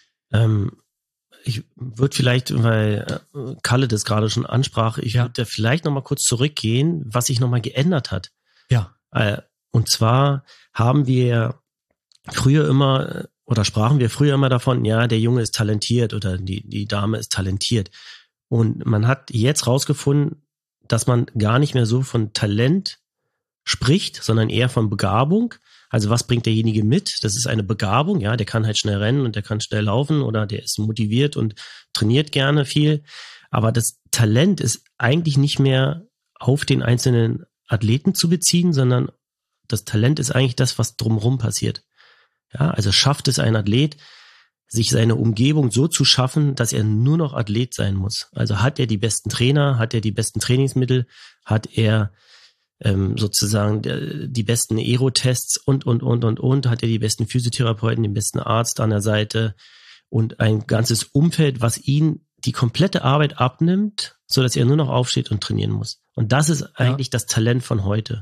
Ähm Ich würde vielleicht, weil Kalle das gerade schon ansprach, ich ja. würde vielleicht nochmal kurz zurückgehen, was sich nochmal geändert hat. Ja. Und zwar haben wir früher immer, oder sprachen wir früher immer davon, ja, der Junge ist talentiert oder die, die Dame ist talentiert. Und man hat jetzt rausgefunden, dass man gar nicht mehr so von Talent spricht, sondern eher von Begabung. Also was bringt derjenige mit? Das ist eine Begabung, ja, der kann halt schnell rennen und der kann schnell laufen oder der ist motiviert und trainiert gerne viel. Aber das Talent ist eigentlich nicht mehr auf den einzelnen Athleten zu beziehen, sondern das Talent ist eigentlich das, was drumherum passiert. Ja, also schafft es ein Athlet, sich seine Umgebung so zu schaffen, dass er nur noch Athlet sein muss. Also hat er die besten Trainer, hat er die besten Trainingsmittel, hat er Ähm, sozusagen der, die besten Aerotests und, und, und, und, und, hat er die besten Physiotherapeuten, den besten Arzt an der Seite und ein ganzes Umfeld, was ihn die komplette Arbeit abnimmt, so dass er nur noch aufsteht und trainieren muss. Und das ist eigentlich ja. das Talent von heute.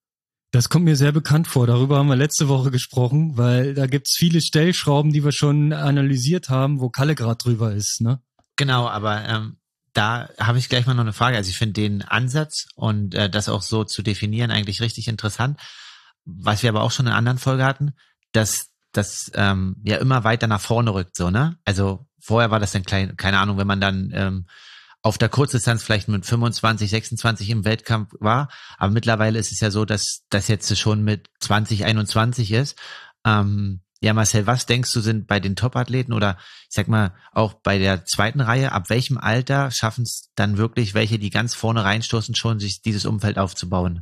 Das kommt mir sehr bekannt vor. Darüber haben wir letzte Woche gesprochen, weil da gibt's viele Stellschrauben, die wir schon analysiert haben, wo Kalle gerade drüber ist, ne? Genau, aber ähm da habe ich gleich mal noch eine Frage. Also ich finde den Ansatz und äh, das auch so zu definieren eigentlich richtig interessant. Was wir aber auch schon in einer anderen Folge hatten, dass das ähm, ja immer weiter nach vorne rückt, so, ne? Also vorher war das dann klein, keine Ahnung, wenn man dann ähm, auf der Kurzdistanz vielleicht mit fünfundzwanzig, sechsundzwanzig im Wettkampf war. Aber mittlerweile ist es ja so, dass das jetzt schon mit zwanzig, einundzwanzig ist. Ähm, ja, Marcel, was denkst du sind bei den Top-Athleten oder ich sag mal auch bei der zweiten Reihe, ab welchem Alter schaffen es dann wirklich welche, die ganz vorne reinstoßen, schon sich dieses Umfeld aufzubauen?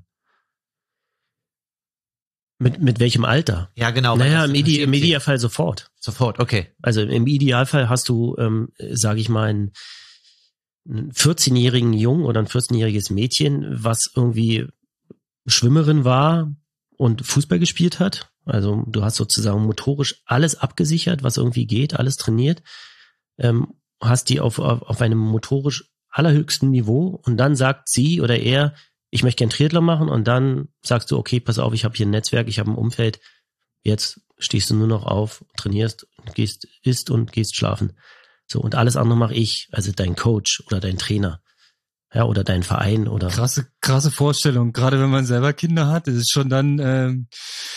Mit, mit welchem Alter? Ja, genau. Naja, im, Ide- im Idealfall sofort. Sofort, okay. Also im Idealfall hast du, ähm, sage ich mal, einen, einen vierzehnjährigen Jungen oder ein vierzehnjähriges Mädchen, was irgendwie Schwimmerin war und Fußball gespielt hat. Also du hast sozusagen motorisch alles abgesichert, was irgendwie geht, alles trainiert, ähm, hast die auf, auf, auf einem motorisch allerhöchsten Niveau und dann sagt sie oder er, ich möchte gern Triathlon machen und dann sagst du, okay, pass auf, ich habe hier ein Netzwerk, ich habe ein Umfeld, jetzt stehst du nur noch auf, trainierst, gehst, isst und gehst schlafen. So, und alles andere mache ich, also dein Coach oder dein Trainer. Ja, oder dein Verein oder. Krasse, krasse Vorstellung. Gerade wenn man selber Kinder hat, ist es schon dann, ähm,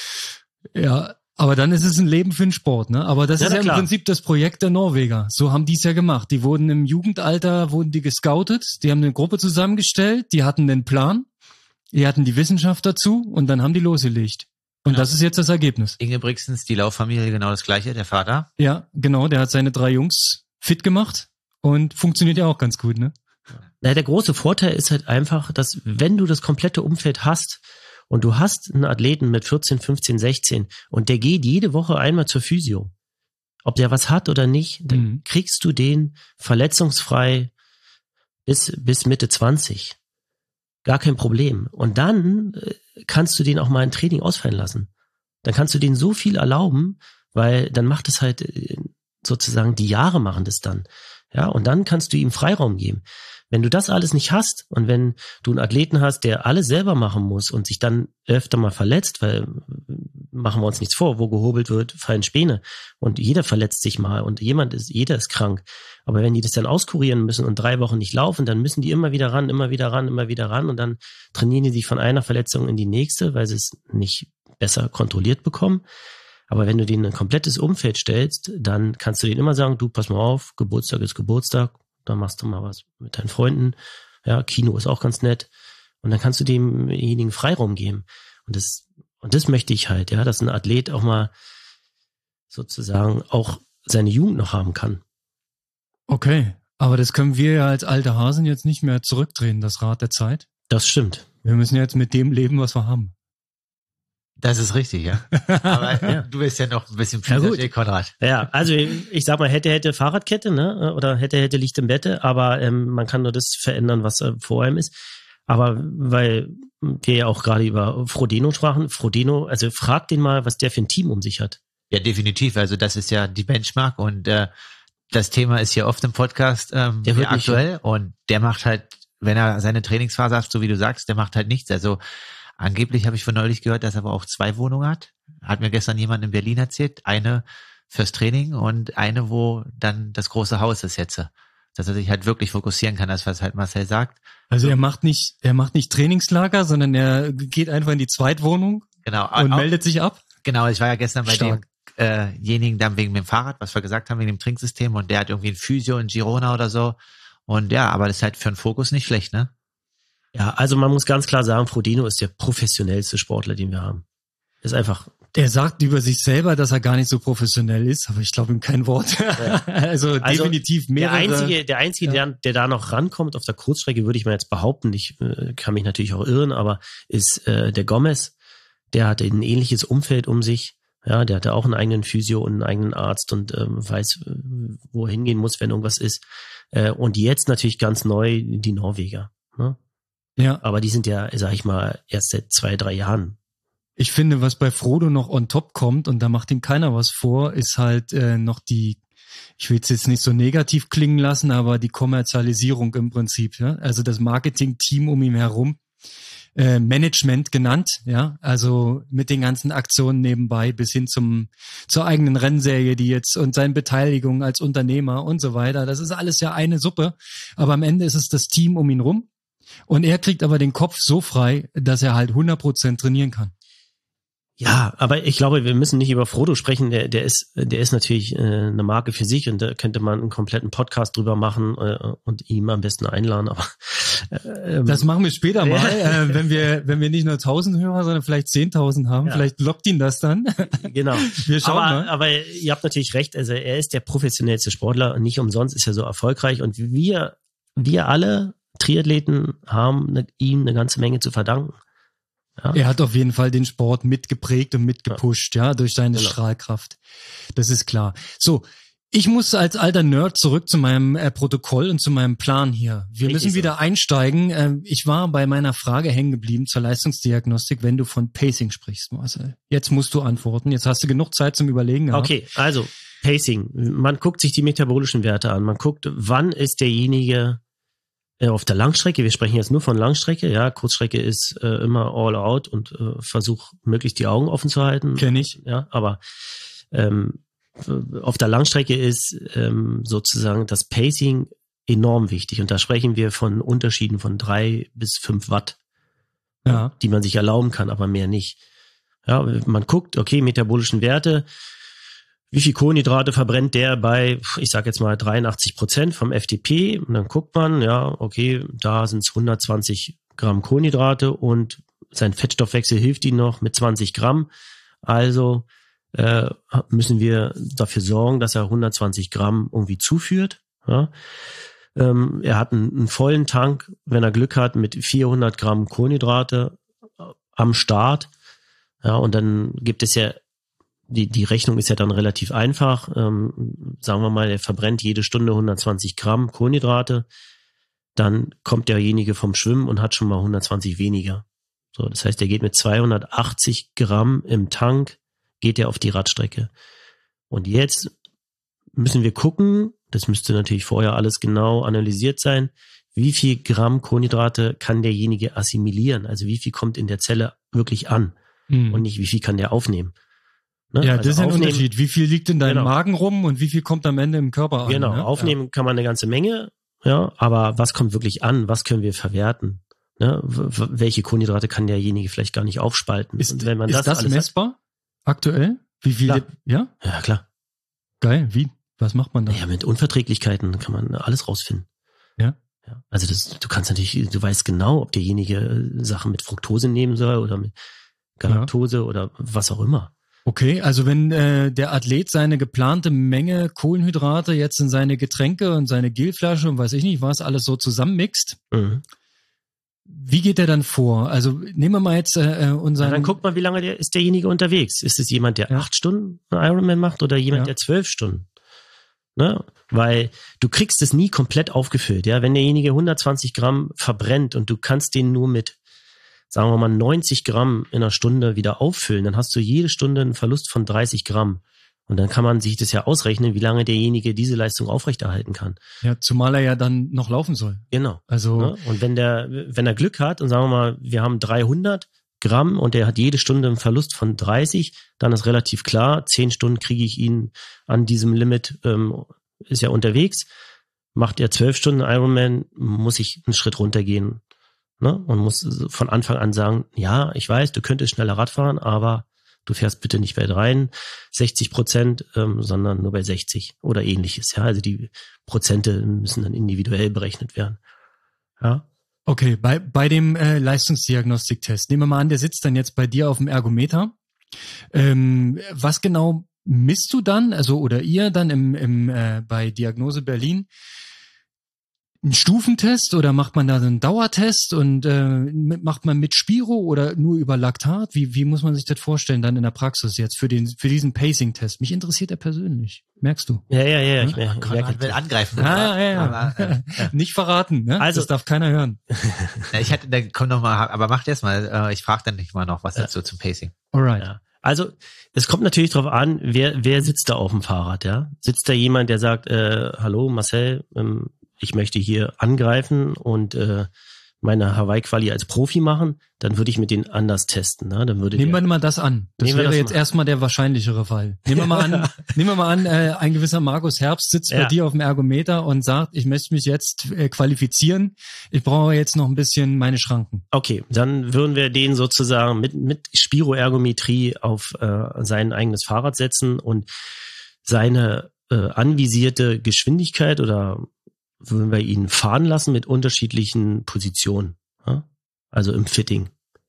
ja, aber dann ist es ein Leben für den Sport, ne? Aber das Ja, ist ja im klar. Prinzip das Projekt der Norweger. So haben die es ja gemacht. Die wurden im Jugendalter, wurden die gescoutet, die haben eine Gruppe zusammengestellt, die hatten den Plan, die hatten die Wissenschaft dazu und dann haben die losgelegt. Und Genau. das ist jetzt das Ergebnis. Inge Brixens, die Lauffamilie, genau das Gleiche, der Vater. Ja, genau, der hat seine drei Jungs fit gemacht und funktioniert ja auch ganz gut, ne? Na, der große Vorteil ist halt einfach, dass wenn du das komplette Umfeld hast und du hast einen Athleten mit vierzehn, fünfzehn, sechzehn und der geht jede Woche einmal zur Physio, ob der was hat oder nicht, dann Mhm. kriegst du den verletzungsfrei bis, bis Mitte zwanzig. Gar kein Problem. Und dann äh, kannst du den auch mal ein Training ausfallen lassen. Dann kannst du denen so viel erlauben, weil dann macht es halt äh, sozusagen, die Jahre machen das dann. Ja, und dann kannst du ihm Freiraum geben. Wenn du das alles nicht hast und wenn du einen Athleten hast, der alles selber machen muss und sich dann öfter mal verletzt, weil machen wir uns nichts vor, wo gehobelt wird, fallen Späne und jeder verletzt sich mal und jemand ist, jeder ist krank. Aber wenn die das dann auskurieren müssen und drei Wochen nicht laufen, dann müssen die immer wieder ran, immer wieder ran, immer wieder ran und dann trainieren die sich von einer Verletzung in die nächste, weil sie es nicht besser kontrolliert bekommen. Aber wenn du denen ein komplettes Umfeld stellst, dann kannst du denen immer sagen, du, pass mal auf, Geburtstag ist Geburtstag, dann machst du mal was mit deinen Freunden, ja, Kino ist auch ganz nett und dann kannst du demjenigen Freiraum geben. Und das, und das möchte ich halt, ja, dass ein Athlet auch mal sozusagen auch seine Jugend noch haben kann. Okay, aber das können wir ja als alte Hasen jetzt nicht mehr zurückdrehen, das Rad der Zeit. Das stimmt. Wir müssen jetzt mit dem leben, was wir haben. Das ist richtig, ja. Aber Ja. du bist ja noch ein bisschen Ja, gut. psychisch, Konrad. Ja, also ich sag mal, hätte, hätte Fahrradkette, ne? Oder hätte, hätte Licht im Bette, aber ähm, man kann nur das verändern, was äh, vor einem ist. Aber weil wir ja auch gerade über Frodeno sprachen, Frodeno, also frag den mal, was der für ein Team um sich hat. Ja, definitiv. Also das ist ja die Benchmark und äh, das Thema ist hier oft im Podcast ähm, Der wird ja, nicht- aktuell und der macht halt, wenn er seine Trainingsphase hat, so wie du sagst, der macht halt nichts. Also angeblich habe ich von neulich gehört, dass er aber auch zwei Wohnungen hat. Hat mir gestern jemand in Berlin erzählt. Eine fürs Training und eine, wo dann das große Haus ist jetzt. Dass er sich halt wirklich fokussieren kann, das was halt Marcel sagt. Also er macht nicht, er macht nicht Trainingslager, sondern er geht einfach in die Zweitwohnung Genau. und Auch- meldet sich ab. Genau, ich war ja gestern bei Stark. demjenigen dann wegen dem Fahrrad, was wir gesagt haben, wegen dem Trinksystem und der hat irgendwie ein Physio in Girona oder so. Und ja, aber das ist halt für einen Fokus nicht schlecht, ne? Ja, also man muss ganz klar sagen, Frodeno ist der professionellste Sportler, den wir haben. Ist einfach, Er sagt über sich selber, dass er gar nicht so professionell ist, aber ich glaube ihm kein Wort. also, Also, definitiv der mehrere. einzige, der einzige, Ja. der, der da noch rankommt auf der Kurzstrecke, würde ich mal jetzt behaupten, ich äh, kann mich natürlich auch irren, aber ist äh, der Gomez. Der hatte ein ähnliches Umfeld um sich. Ja, der hatte auch einen eigenen Physio und einen eigenen Arzt und ähm, weiß, äh, wo er hingehen muss, wenn irgendwas ist. Äh, und jetzt natürlich ganz neu die Norweger. Ne? Ja, Aber die sind ja, sag ich mal, erst seit zwei, drei Jahren. ich finde, was bei Frodo noch on top kommt, und da macht ihm keiner was vor, ist halt äh, noch die, ich will es jetzt nicht so negativ klingen lassen, aber die Kommerzialisierung im Prinzip. Ja? Also das Marketing-Team um ihn herum, äh, Management genannt, ja, also mit den ganzen Aktionen nebenbei bis hin zum zur eigenen Rennserie, die jetzt und seine Beteiligung als Unternehmer und so weiter. Das ist alles ja eine Suppe, aber am Ende ist es das Team um ihn rum. Und er kriegt aber den Kopf so frei, dass er halt hundert Prozent trainieren kann. Ja, aber ich glaube, wir müssen nicht über Frodo sprechen. Der, der ist, der ist natürlich äh, eine Marke für sich und da könnte man einen kompletten Podcast drüber machen äh, und ihm am besten einladen. Aber äh, das machen wir später mal, äh, wenn wir, wenn wir nicht nur tausend Hörer, sondern vielleicht zehntausend haben. Ja. Vielleicht lockt ihn das dann. Genau. Wir schauen aber, mal. Aber ihr habt natürlich recht. Also er ist der professionellste Sportler und nicht umsonst ist er so erfolgreich. Und wir, wir alle Triathleten haben eine, ihm eine ganze Menge zu verdanken. Ja. Er hat auf jeden Fall den Sport mitgeprägt und mitgepusht, ja, ja durch seine genau. Strahlkraft. Das ist klar. So, ich muss als alter Nerd zurück zu meinem äh, Protokoll und zu meinem Plan hier. Wir Richtig müssen wieder so. einsteigen. Äh, ich war bei meiner Frage hängen geblieben zur Leistungsdiagnostik, wenn du von Pacing sprichst, Marcel. Jetzt musst du antworten. Jetzt hast du genug Zeit zum Überlegen gehabt. Okay, also Pacing. Man guckt sich die metabolischen Werte an. Man guckt, wann ist derjenige auf der Langstrecke, wir sprechen jetzt nur von Langstrecke, ja, Kurzstrecke ist äh, immer all out und äh, versuch möglichst die Augen offen zu halten. Kenn ich. Ja, aber ähm, auf der Langstrecke ist ähm, sozusagen das Pacing enorm wichtig und da sprechen wir von Unterschieden von drei bis fünf Watt, ja. die man sich erlauben kann, aber mehr nicht. Ja, man guckt, okay, metabolischen Werte, wie viel Kohlenhydrate verbrennt der bei, ich sag jetzt mal dreiundachtzig Prozent vom F T P und dann guckt man, ja, okay, da sind es hundertzwanzig Gramm Kohlenhydrate und sein Fettstoffwechsel hilft ihm noch mit zwanzig Gramm, also äh, müssen wir dafür sorgen, dass er hundertzwanzig Gramm irgendwie zuführt. Ja. Ähm, er hat einen, einen vollen Tank, wenn er Glück hat, mit vierhundert Gramm Kohlenhydrate am Start, ja, und dann gibt es ja Die, die Rechnung ist ja dann relativ einfach. Ähm, sagen wir mal, er verbrennt jede Stunde hundertzwanzig Gramm Kohlenhydrate. Dann kommt derjenige vom Schwimmen und hat schon mal hundertzwanzig weniger. So, das heißt, er geht mit zweihundertachtzig Gramm im Tank, geht er auf die Radstrecke. Und jetzt müssen wir gucken, das müsste natürlich vorher alles genau analysiert sein, wie viel Gramm Kohlenhydrate kann derjenige assimilieren? Also wie viel kommt in der Zelle wirklich an? Mhm. Und nicht, wie viel kann der aufnehmen? Ne? Ja, also das ist ein Unterschied. Wie viel liegt in deinem genau. Magen rum und wie viel kommt am Ende im Körper an? Genau, ne? aufnehmen ja. kann man eine ganze Menge, ja, aber was kommt wirklich an? Was können wir verwerten? Ne? W- welche Kohlenhydrate kann derjenige vielleicht gar nicht aufspalten? Ist, und wenn man ist das, das alles messbar? Hat, aktuell? Wie viel? Klar. Ja? Ja, klar. Geil, wie? Was macht man da? Ja, mit Unverträglichkeiten kann man alles rausfinden. Ja? Ja. Also das, du kannst natürlich, du weißt genau, ob derjenige Sachen mit Fructose nehmen soll oder mit Galaktose ja. oder was auch immer. Okay, also wenn äh, der Athlet seine geplante Menge Kohlenhydrate jetzt in seine Getränke und seine Gelflasche und weiß ich nicht was alles so zusammenmixt, mhm. wie geht er dann vor? Also nehmen wir mal jetzt äh, unseren... Ja, dann guckt mal, wie lange der, ist derjenige unterwegs. Ist es jemand, der ja. acht Stunden einen Ironman macht oder jemand, ja. der zwölf Stunden? Ne? Weil du kriegst es nie komplett aufgefüllt. Ja, wenn derjenige hundertzwanzig Gramm verbrennt und du kannst den nur mit, sagen wir mal, neunzig Gramm in einer Stunde wieder auffüllen, dann hast du jede Stunde einen Verlust von dreißig Gramm. Und dann kann man sich das ja ausrechnen, wie lange derjenige diese Leistung aufrechterhalten kann. Ja, zumal er ja dann noch laufen soll. Genau. Also ne? Und wenn der, wenn er Glück hat und sagen wir mal, wir haben dreihundert Gramm und er hat jede Stunde einen Verlust von dreißig, dann ist relativ klar, zehn Stunden kriege ich ihn an diesem Limit, ähm, ist er unterwegs. Macht er zwölf Stunden Ironman, muss ich einen Schritt runtergehen. Ne? Und muss von Anfang an sagen, ja, ich weiß, du könntest schneller Rad fahren, aber du fährst bitte nicht bei rein sechzig Prozent, ähm, sondern nur bei sechzig oder ähnliches. Ja, also die Prozente müssen dann individuell berechnet werden. Ja. Okay, bei bei dem äh, Leistungsdiagnostiktest, nehmen wir mal an, der sitzt dann jetzt bei dir auf dem Ergometer. Ähm, was genau misst du dann, also oder ihr dann im im äh, bei Diagnose Berlin? Ein Stufentest oder macht man da einen Dauertest und äh, macht man mit Spiro oder nur über Laktat? Wie wie muss man sich das vorstellen dann in der Praxis jetzt für den für diesen Pacing-Test? Mich interessiert er persönlich. Merkst du? Ja, ja, ja. Ich ja, merke, man will angreifen. Ah, ja, ja. Aber, äh, ja. Nicht verraten, ne? Also, das darf keiner hören. Ja, ich hatte, dann komm noch mal, aber mach das mal. Ich frage dann nicht mal noch was dazu ja. zum Pacing. Alright. Ja. Also es kommt natürlich darauf an, wer wer sitzt da auf dem Fahrrad, ja? Sitzt da jemand, der sagt, äh, hallo Marcel, ähm, ich möchte hier angreifen und äh, meine Hawaii-Quali als Profi machen, dann würde ich mit denen anders testen. Ne? Dann würde Nehmen der, wir mal das an. Das wäre das jetzt mal. erstmal der wahrscheinlichere Fall. Nehmen wir mal an, nehmen wir mal an, äh, ein gewisser Markus Herbst sitzt Ja. bei dir auf dem Ergometer und sagt, ich möchte mich jetzt äh, qualifizieren. Ich brauche jetzt noch ein bisschen meine Schranken. Okay, dann würden wir den sozusagen mit, mit Spiroergometrie auf äh, sein eigenes Fahrrad setzen und seine äh, anvisierte Geschwindigkeit oder würden wir ihn fahren lassen mit unterschiedlichen Positionen, ja? Also im Fitting.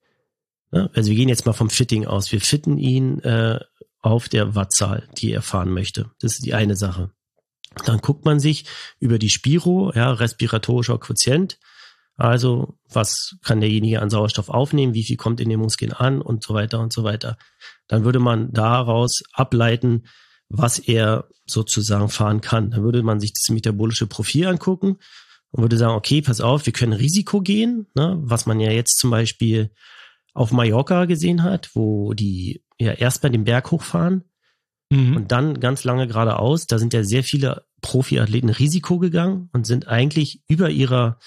Ja? Also wir gehen jetzt mal vom Fitting aus. Wir fitten ihn äh, auf der Wattzahl, die er fahren möchte. Das ist die eine Sache. Dann guckt man sich über die Spiro, ja, respiratorischer Quotient, also was kann derjenige an Sauerstoff aufnehmen, wie viel kommt in den Muskeln an und so weiter und so weiter. Dann würde man daraus ableiten, was er sozusagen fahren kann. Dann würde man sich das metabolische Profil angucken und würde sagen, okay, pass auf, wir können Risiko gehen, ne, was man ja jetzt zum Beispiel auf Mallorca gesehen hat, wo die ja erstmal den Berg hochfahren Mhm. und dann ganz lange geradeaus. Da sind ja sehr viele Profiathleten Risiko gegangen und sind eigentlich über ihrer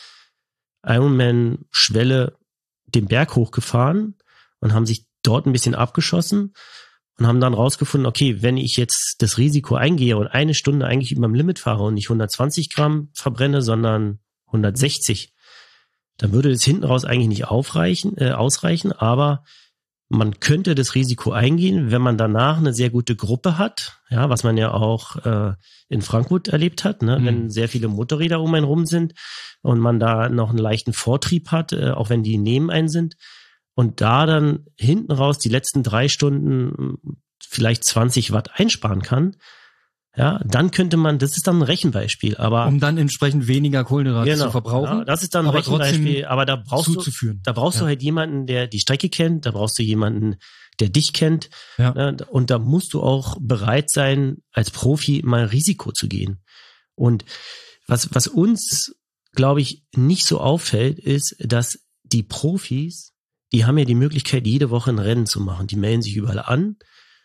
Ironman-Schwelle den Berg hochgefahren und haben sich dort ein bisschen abgeschossen und haben dann rausgefunden, okay, wenn ich jetzt das Risiko eingehe und eine Stunde eigentlich über dem Limit fahre und nicht hundertzwanzig Gramm verbrenne, sondern hundertsechzig, dann würde das hinten raus eigentlich nicht aufreichen, äh, ausreichen, aber man könnte das Risiko eingehen, wenn man danach eine sehr gute Gruppe hat, ja, was man ja auch äh, in Frankfurt erlebt hat, ne, Mhm. wenn sehr viele Motorräder um einen rum sind und man da noch einen leichten Vortrieb hat, äh, auch wenn die neben einen sind. Und da dann hinten raus die letzten drei Stunden vielleicht zwanzig Watt einsparen kann, ja, dann könnte man, das ist dann ein Rechenbeispiel, aber Um dann entsprechend weniger Kohlenhydrate genau, zu verbrauchen. ja, das ist dann ein aber Rechenbeispiel, trotzdem aber da brauchst du, zuzuführen. da brauchst du Ja. halt jemanden, der die Strecke kennt, da brauchst du jemanden, der dich kennt, Ja. ne, und da musst du auch bereit sein, als Profi mal Risiko zu gehen. Und was, was uns, glaube ich, nicht so auffällt, ist, dass die Profis, die haben ja die Möglichkeit, jede Woche ein Rennen zu machen. Die melden sich überall an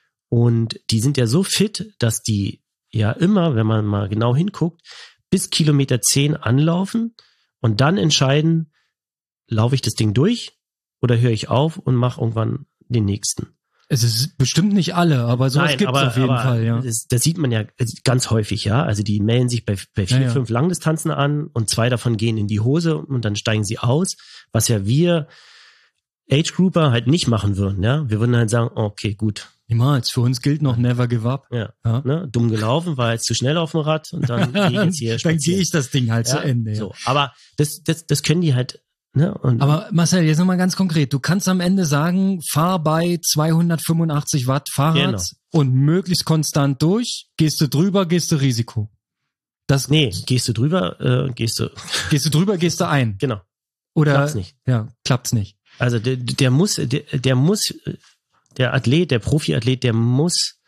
und die sind ja so fit, dass die ja immer, wenn man mal genau hinguckt, bis Kilometer zehn anlaufen und dann entscheiden, laufe ich das Ding durch oder höre ich auf und mache irgendwann den nächsten. Es ist bestimmt nicht alle, aber sowas Nein, gibt es aber, auf jeden aber Fall, ja. Das, das sieht man ja ganz häufig, ja. Also die melden sich bei, bei vier, Ja, ja. fünf Langdistanzen an und zwei davon gehen in die Hose und dann steigen sie aus, was ja wir Age-Grouper halt nicht machen würden, ja. Wir würden halt sagen, okay, gut, Niemals. Für uns gilt noch never give up. ja, Ja. ne, dumm gelaufen, war jetzt zu schnell auf dem Rad und dann gehe ich jetzt hier Dann spazieren. gehe ich das Ding halt ja, zu Ende. Ja. So, aber das, das, das können die halt, ne? Und Aber Marcel, jetzt nochmal ganz konkret. Du kannst am Ende sagen, fahr bei zweihundertfünfundachtzig Watt Fahrrad Genau. und möglichst konstant durch. Gehst du drüber, gehst du Risiko. Das, nee, gehst du drüber, äh, gehst du, Gehst du drüber, gehst du ein. genau, Oder, klappt's nicht. Ja, klappt's nicht. Also der, der muss, der, der muss, der Athlet, der Profiathlet, der muss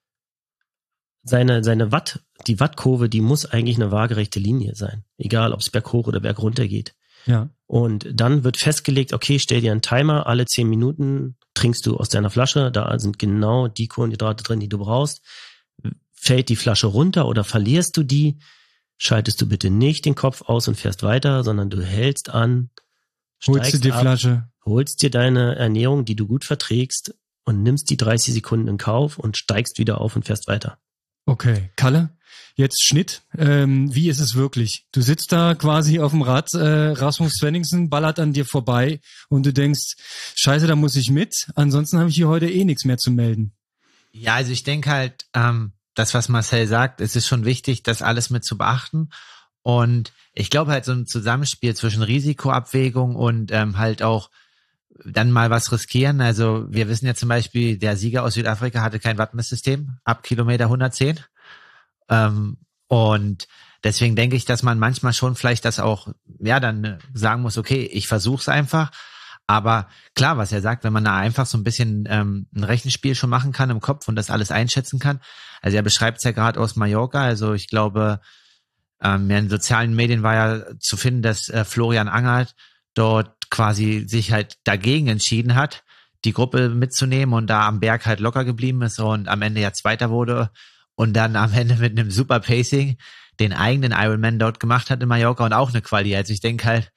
seine, seine Watt, die Wattkurve, die muss eigentlich eine waagerechte Linie sein. Egal, ob es berghoch oder bergunter geht. Ja. Und dann wird festgelegt, okay, stell dir einen Timer, alle zehn Minuten trinkst du aus deiner Flasche, da sind genau die Kohlenhydrate drin, die du brauchst. Fällt die Flasche runter oder verlierst du die, schaltest du bitte nicht den Kopf aus und fährst weiter, sondern du hältst an, Holst du steigst die ab, Flasche. holst dir deine Ernährung, die du gut verträgst und nimmst die dreißig Sekunden in Kauf und steigst wieder auf und fährst weiter. Okay, Kalle, jetzt Schnitt. Ähm, wie ist es wirklich? Du sitzt da quasi auf dem Rad, äh, Rasmus Svenningsen ballert an dir vorbei und du denkst, scheiße, da muss ich mit, ansonsten habe ich hier heute eh nichts mehr zu melden. Ja, also ich denke halt, ähm, das, was Marcel sagt, es ist schon wichtig, das alles mit zu beachten. Und ich glaube halt so ein Zusammenspiel zwischen Risikoabwägung und ähm, halt auch dann mal was riskieren. Also wir wissen ja zum Beispiel, der Sieger aus Südafrika hatte kein Wattmesssystem ab Kilometer hundertzehn. Ähm, und deswegen denke ich, dass man manchmal schon vielleicht das auch, ja, dann sagen muss, okay, ich versuch's einfach. Aber klar, was er sagt, wenn man da einfach so ein bisschen ähm, ein Rechenspiel schon machen kann im Kopf und das alles einschätzen kann. Also er beschreibt es ja gerade aus Mallorca. Also ich glaube, ähm, ja, in sozialen Medien war ja zu finden, dass äh, Florian Angert dort quasi sich halt dagegen entschieden hat, die Gruppe mitzunehmen und da am Berg halt locker geblieben ist und am Ende ja Zweiter wurde und dann am Ende mit einem super Pacing den eigenen Ironman dort gemacht hat in Mallorca und auch eine Quali. Also ich denke halt,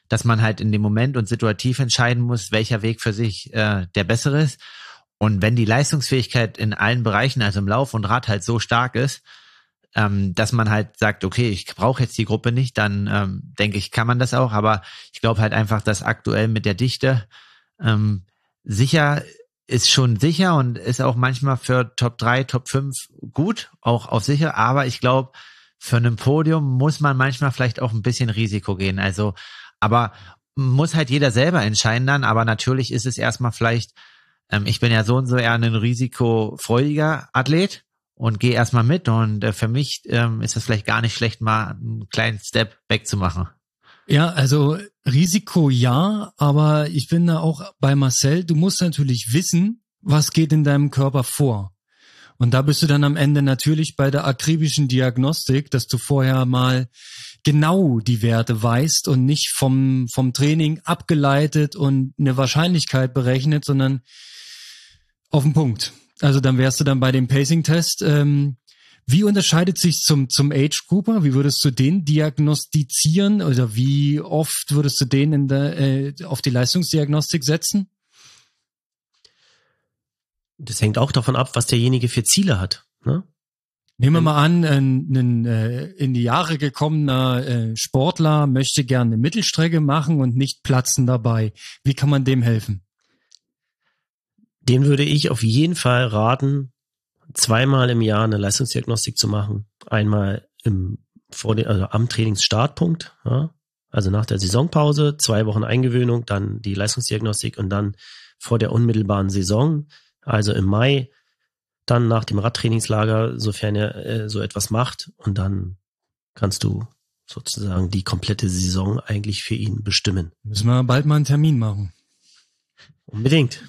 dass man halt in dem Moment und situativ entscheiden muss, welcher Weg für sich äh, der bessere ist. Und wenn die Leistungsfähigkeit in allen Bereichen, also im Lauf und Rad halt so stark ist, ähm, dass man halt sagt, okay, ich brauche jetzt die Gruppe nicht, dann ähm, denke ich, kann man das auch. Aber ich glaube halt einfach, dass aktuell mit der Dichte ähm, sicher ist schon sicher und ist auch manchmal für Top drei, Top fünf gut, auch auf sicher. Aber ich glaube, für ein Podium muss man manchmal vielleicht auch ein bisschen Risiko gehen. Also, aber muss halt jeder selber entscheiden dann. Aber natürlich ist es erstmal vielleicht, ähm, ich bin ja so und so eher ein risikofreudiger Athlet und gehe erstmal mit. Und äh, für mich ähm, ist es vielleicht gar nicht schlecht, mal einen kleinen Step back zu machen. Ja, also Risiko ja, aber ich bin da auch bei Marcel, du musst natürlich wissen, was geht in deinem Körper vor. Und da bist du dann am Ende natürlich bei der akribischen Diagnostik, dass du vorher mal genau die Werte weißt und nicht vom vom Training abgeleitet und eine Wahrscheinlichkeit berechnet, sondern auf den Punkt. Also dann wärst du dann bei dem Pacing-Test. Ähm, wie unterscheidet sich zum zum Age Grouper? Wie würdest du den diagnostizieren oder wie oft würdest du den in der äh, auf die Leistungsdiagnostik setzen? Das hängt auch davon ab, was derjenige für Ziele hat. Ne? Nehmen wir mal an, ein, ein äh, in die Jahre gekommener äh, Sportler möchte gerne eine Mittelstrecke machen und nicht platzen dabei. Wie kann man dem helfen? Dem würde ich auf jeden Fall raten, zweimal im Jahr eine Leistungsdiagnostik zu machen. Einmal im vor den, also am Trainingsstartpunkt, ja, also nach der Saisonpause, zwei Wochen Eingewöhnung, dann die Leistungsdiagnostik und dann vor der unmittelbaren Saison. Also im Mai, dann nach dem Radtrainingslager, sofern er äh, so etwas macht. Und dann kannst du sozusagen die komplette Saison eigentlich für ihn bestimmen. Müssen wir bald mal einen Termin machen. Unbedingt.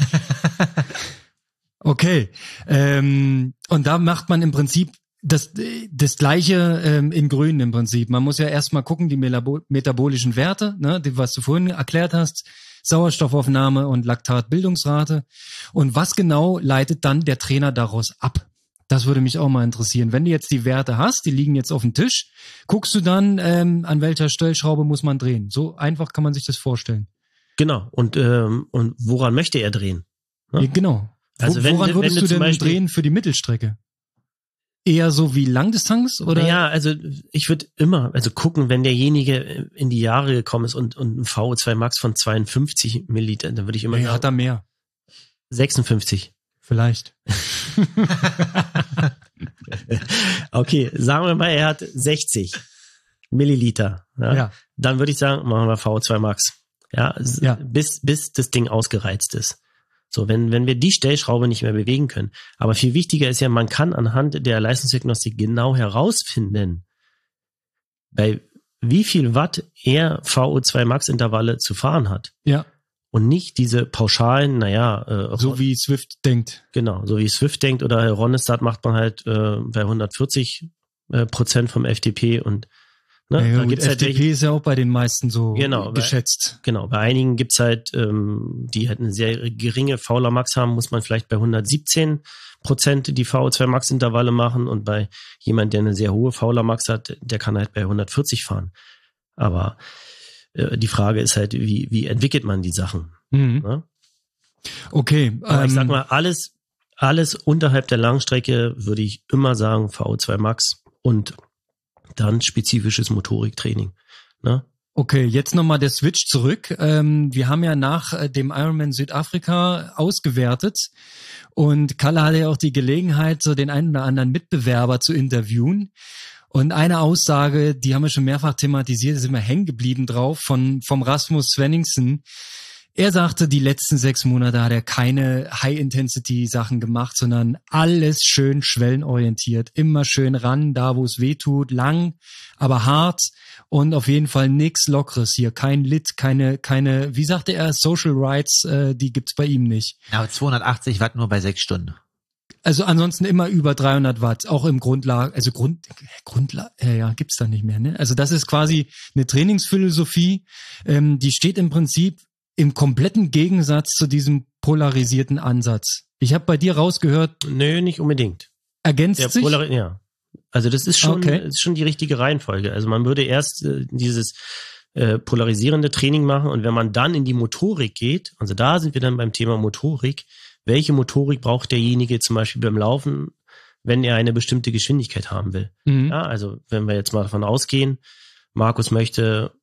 Okay. Ähm, und da macht man im Prinzip das, das Gleiche ähm, in Grün im Prinzip. Man muss ja erstmal gucken, die melabo- metabolischen Werte, ne, die, was du vorhin erklärt hast. Sauerstoffaufnahme und Laktatbildungsrate. Und was genau leitet dann der Trainer daraus ab? Das würde mich auch mal interessieren. Wenn du jetzt die Werte hast, die liegen jetzt auf dem Tisch, guckst du dann, ähm, an welcher Stellschraube muss man drehen? So einfach kann man sich das vorstellen. Genau. Und, ähm, und woran möchte er drehen? Ne? Ja, genau. Also Wo, wenn, woran würdest wenn du du denn Beispiel, drehen für die Mittelstrecke? Eher so wie Langdistanz oder? Ja, also ich würde immer, also gucken, wenn derjenige in die Jahre gekommen ist und, und ein V O zwei Max von zweiundfünfzig Milliliter, dann würde ich immer Nee, sagen, hat er mehr. sechsundfünfzig. Vielleicht. Okay, sagen wir mal, er hat sechzig Milliliter. Ja? Ja. Dann würde ich sagen, machen wir V O zwei Max. Ja, Ja. bis, bis das Ding ausgereizt ist. So, wenn, wenn wir die Stellschraube nicht mehr bewegen können. Aber viel wichtiger ist ja, man kann anhand der Leistungsdiagnostik genau herausfinden, bei wie viel Watt er V O zwei Max Intervalle zu fahren hat. Ja. Und nicht diese pauschalen, naja, äh, So wie Swift denkt. genau, so wie Swift denkt oder Ronestad macht man halt äh, bei hundertvierzig äh, Prozent vom F T P und ne, Ja, da gut, gibt's halt F T P welche, ist ja auch bei den meisten so Genau, geschätzt. genau, bei einigen gibt's halt, ähm, die halt eine sehr geringe Fauler Max haben, muss man vielleicht bei hundertsiebzehn Prozent die V O zwei Max Intervalle machen und bei jemand, der eine sehr hohe Fauler Max hat, der kann halt bei hundertvierzig fahren. Aber äh, die Frage ist halt, wie, wie entwickelt man die Sachen? Mhm. Ne? Okay. Aber ähm, ich sag mal, alles, alles unterhalb der Langstrecke würde ich immer sagen V O zwei Max und dann spezifisches Motoriktraining. Ne? Okay, jetzt nochmal der Switch zurück. Ähm, wir haben ja nach äh, dem Ironman Südafrika ausgewertet und Kalle hatte ja auch die Gelegenheit, so den einen oder anderen Mitbewerber zu interviewen. Und eine Aussage, die haben wir schon mehrfach thematisiert, da sind wir hängen geblieben drauf, von vom Rasmus Svenningsen. Er sagte, die letzten sechs Monate hat er keine High-Intensity-Sachen gemacht, sondern alles schön schwellenorientiert. Immer schön ran, da wo es weh tut, lang, aber hart und auf jeden Fall nix Lockeres hier. Kein Lit, keine, keine, wie sagte er, Social Rights, äh, die gibt's bei ihm nicht. Aber zweihundertachtzig Watt nur bei sechs Stunden. Also ansonsten immer über dreihundert Watt, auch im Grundlage, also Grund, Grundlage, äh, ja, gibt's da nicht mehr, ne? Also das ist quasi eine Trainingsphilosophie, ähm, die steht im Prinzip im kompletten Gegensatz zu diesem polarisierten Ansatz. Ich habe bei dir rausgehört, Nö, nicht unbedingt. ergänzt Der sich? Polari- ja. Also das ist schon, Okay. ist schon die richtige Reihenfolge. Also man würde erst äh, dieses äh, polarisierende Training machen. Und wenn man dann in die Motorik geht, also da sind wir dann beim Thema Motorik, welche Motorik braucht derjenige zum Beispiel beim Laufen, wenn er eine bestimmte Geschwindigkeit haben will? Mhm. Ja, also wenn wir jetzt mal davon ausgehen, Markus möchte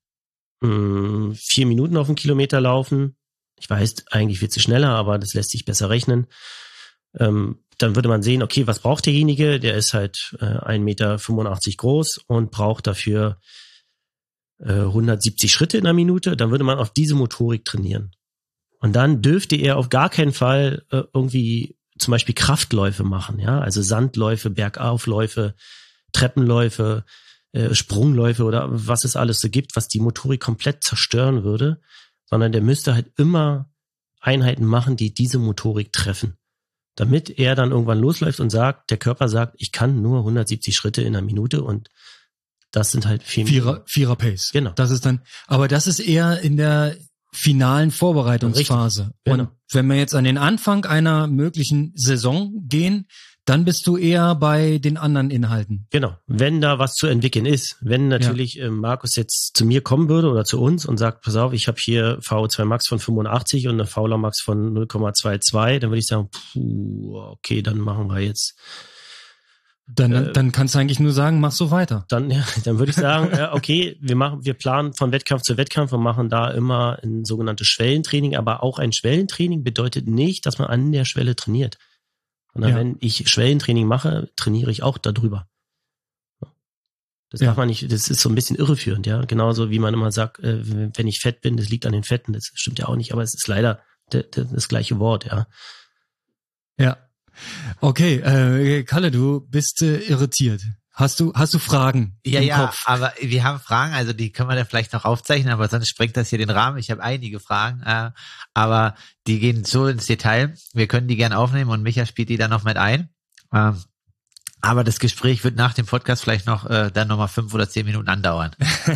mh, vier Minuten auf einen Kilometer laufen. Ich weiß, eigentlich wird es schneller, aber das lässt sich besser rechnen. Ähm, dann würde man sehen, okay, was braucht derjenige? Der ist halt äh, ein Meter fünfundachtzig groß und braucht dafür äh, hundertsiebzig Schritte in einer Minute. Dann würde man auf diese Motorik trainieren. Und dann dürfte er auf gar keinen Fall äh, irgendwie zum Beispiel Kraftläufe machen, ja, also Sandläufe, Bergaufläufe, Treppenläufe, äh, Sprungläufe oder was es alles so gibt, was die Motorik komplett zerstören würde, sondern der müsste halt immer Einheiten machen, die diese Motorik treffen, damit er dann irgendwann losläuft und sagt, der Körper sagt, ich kann nur hundertsiebzig Schritte in einer Minute und das sind halt vier Vierer, Vierer Pace. Genau. Das ist dann, aber das ist eher in der finalen Vorbereitungsphase. Richtig, genau. Und wenn wir jetzt an den Anfang einer möglichen Saison gehen, dann bist du eher bei den anderen Inhalten. Genau. Wenn da was zu entwickeln ist, wenn natürlich ja. äh, Markus jetzt zu mir kommen würde oder zu uns und sagt, pass auf, ich habe hier V O zwei Max von fünfundachtzig und eine Fauler Max von null Komma zweiundzwanzig, dann würde ich sagen, puh, okay, dann machen wir jetzt Dann, äh, dann kannst du eigentlich nur sagen, mach so weiter. Dann, ja, dann würde ich sagen, ja, okay, wir machen, wir planen von Wettkampf zu Wettkampf und machen da immer ein sogenanntes Schwellentraining. Aber auch ein Schwellentraining bedeutet nicht, dass man an der Schwelle trainiert. Sondern ja. wenn ich Schwellentraining mache, trainiere ich auch darüber. Das ja. darf man nicht, das ist so ein bisschen irreführend, ja. Genauso wie man immer sagt, äh, wenn ich fett bin, das liegt an den Fetten. Das stimmt ja auch nicht, aber es ist leider de, de, das gleiche Wort, ja. Ja. Okay, äh, Kalle, du bist äh, irritiert. Hast du hast du Fragen ja, im ja, Kopf? aber wir haben Fragen, also die können wir dann vielleicht noch aufzeichnen, aber sonst sprengt das hier den Rahmen. Ich habe einige Fragen, äh, aber die gehen so ins Detail. Wir können die gern aufnehmen und Micha spielt die dann noch mit ein. Ähm, aber das Gespräch wird nach dem Podcast vielleicht noch äh, dann nochmal fünf oder zehn Minuten andauern.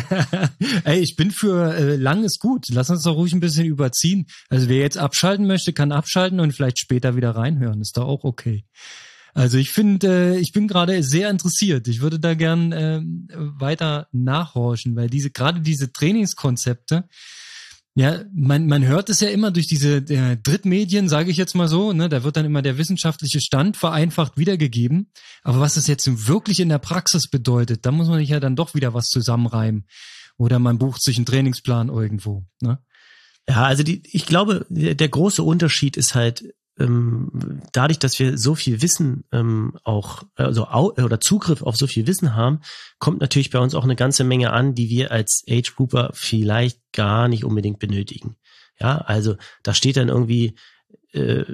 Ey, ich bin für äh, lang ist gut. Lass uns doch ruhig ein bisschen überziehen. Also wer jetzt abschalten möchte, kann abschalten und vielleicht später wieder reinhören. Ist doch auch okay. Also ich finde, äh, ich bin gerade sehr interessiert. Ich würde da gern äh, weiter nachhorchen, weil diese gerade diese Trainingskonzepte, ja, man man hört es ja immer durch diese äh, Drittmedien, sage ich jetzt mal so, ne, da wird dann immer der wissenschaftliche Stand vereinfacht wiedergegeben. Aber was es jetzt wirklich in der Praxis bedeutet, da muss man sich ja dann doch wieder was zusammenreimen. Oder man bucht sich einen Trainingsplan irgendwo, ne? Ja, also die, ich glaube, der, der große Unterschied ist halt, ähm, dadurch, dass wir so viel Wissen ähm, auch, also au, oder Zugriff auf so viel Wissen haben, kommt natürlich bei uns auch eine ganze Menge an, die wir als Age Grouper vielleicht gar nicht unbedingt benötigen. Ja, also da steht dann irgendwie, äh,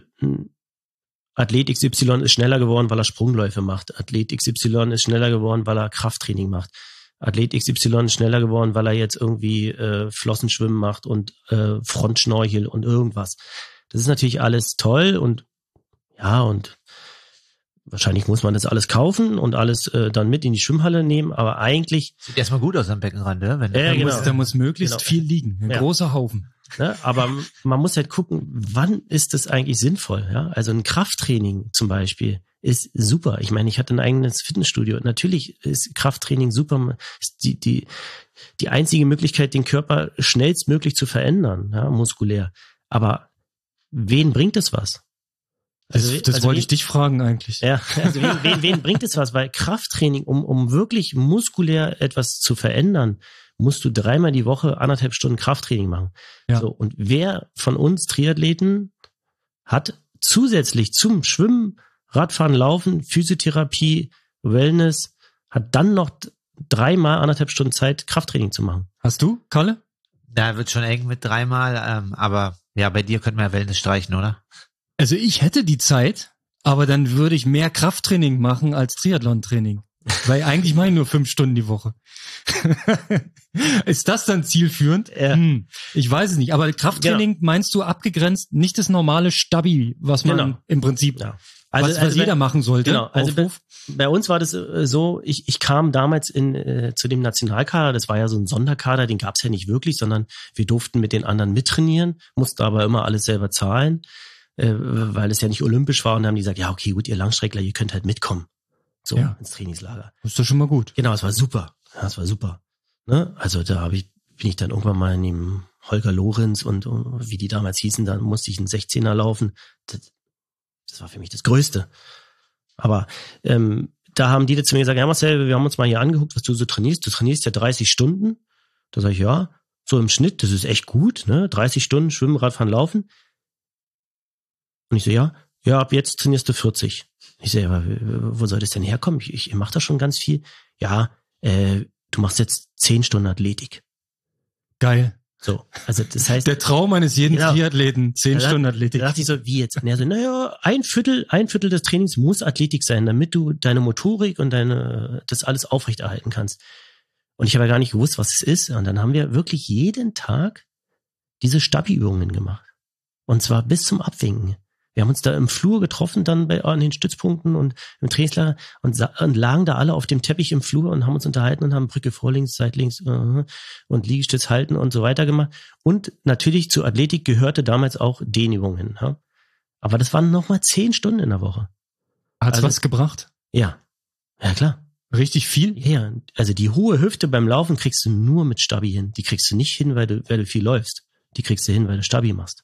Athlet X Y ist schneller geworden, weil er Sprungläufe macht. Athlet X Y ist schneller geworden, weil er Krafttraining macht. Athlet X Y ist schneller geworden, weil er jetzt irgendwie äh, Flossenschwimmen macht und äh, Frontschnorchel und irgendwas. Das ist natürlich alles toll und ja, und wahrscheinlich muss man das alles kaufen und alles äh, dann mit in die Schwimmhalle nehmen, aber eigentlich... Sieht erstmal gut aus am Beckenrand, ne? Wenn ja, da, genau. muss, da muss möglichst genau. viel liegen, ein ja. großer Haufen. Ja, aber man muss halt gucken, wann ist das eigentlich sinnvoll? Ja? Also ein Krafttraining zum Beispiel ist super. Ich meine, ich hatte ein eigenes Fitnessstudio. Natürlich ist Krafttraining super. Ist die, die, die einzige Möglichkeit, den Körper schnellstmöglich zu verändern, ja, muskulär. Aber wen bringt es was? Also, das das also wollte wen, ich dich fragen eigentlich. Ja, also wen, wen, wen bringt es was? Weil Krafttraining, um, um wirklich muskulär etwas zu verändern, musst du dreimal die Woche anderthalb Stunden Krafttraining machen. Ja. So, und wer von uns Triathleten hat zusätzlich zum Schwimmen, Radfahren, Laufen, Physiotherapie, Wellness, hat dann noch dreimal anderthalb Stunden Zeit, Krafttraining zu machen? Hast du, Kalle? Da wird schon eng mit dreimal, ähm, aber ja, bei dir könnten wir ja Wellness streichen, oder? Also ich hätte die Zeit, aber dann würde ich mehr Krafttraining machen als Triathlon-Training. Weil eigentlich mache ich nur fünf Stunden die Woche. Ist das dann zielführend? Ja. Hm, ich weiß es nicht. Aber Krafttraining genau. Meinst du abgegrenzt, nicht das normale Stabi, was man genau. im Prinzip, ja. also, was, was also jeder bei, machen sollte? Genau. Also bei, bei uns war das äh, so, ich, ich kam damals in äh, zu dem Nationalkader, das war ja so ein Sonderkader, den gab es ja nicht wirklich, sondern wir durften mit den anderen mittrainieren, mussten aber immer alles selber zahlen, äh, weil es ja nicht olympisch war und dann haben die gesagt, ja okay, gut, ihr Langstreckler, ihr könnt halt mitkommen. So, ja. ins Trainingslager. Das ist doch schon mal gut. Genau, es war super. Ja, es war super. Ne? Also da habe ich bin ich dann irgendwann mal in dem Holger Lorenz und wie die damals hießen, dann musste ich einen sechzehner laufen. Das, das war für mich das Größte. Aber ähm, da haben die zu mir gesagt, ja Marcel, wir haben uns mal hier angeguckt, was du so trainierst. Du trainierst ja dreißig Stunden. Da sage ich, ja, so im Schnitt, das ist echt gut, ne? dreißig Stunden Schwimmen, Radfahren, Laufen. Und ich so, ja, ja, ab jetzt trainierst du vierzig. Ich so, ja, wo soll das denn herkommen? Ich, ich mache da schon ganz viel. Ja, äh, du machst jetzt zehn Stunden Athletik. Geil. So, also das heißt... Der Traum eines jeden genau, Triathleten, zehn Stunden Athletik. Da dachte ich so, wie jetzt? Und er so, naja, ein Viertel, ein Viertel des Trainings muss Athletik sein, damit du deine Motorik und deine das alles aufrechterhalten kannst. Und ich habe ja gar nicht gewusst, was es ist. Und dann haben wir wirklich jeden Tag diese Stabi-Übungen gemacht. Und zwar bis zum Abwinken. Wir haben uns da im Flur getroffen, dann bei an den Stützpunkten und im Trainingslager und, und lagen da alle auf dem Teppich im Flur und haben uns unterhalten und haben Brücke vor links, Seit links uh, und Liegestütz halten und so weiter gemacht. Und natürlich zur Athletik gehörte damals auch Dehnübungen. Ja? Aber das waren nochmal zehn Stunden in der Woche. Hat's also, was gebracht? Ja, ja klar. Richtig viel? Ja, also die hohe Hüfte beim Laufen kriegst du nur mit Stabi hin. Die kriegst du nicht hin, weil du, weil du viel läufst. Die kriegst du hin, weil du Stabi machst.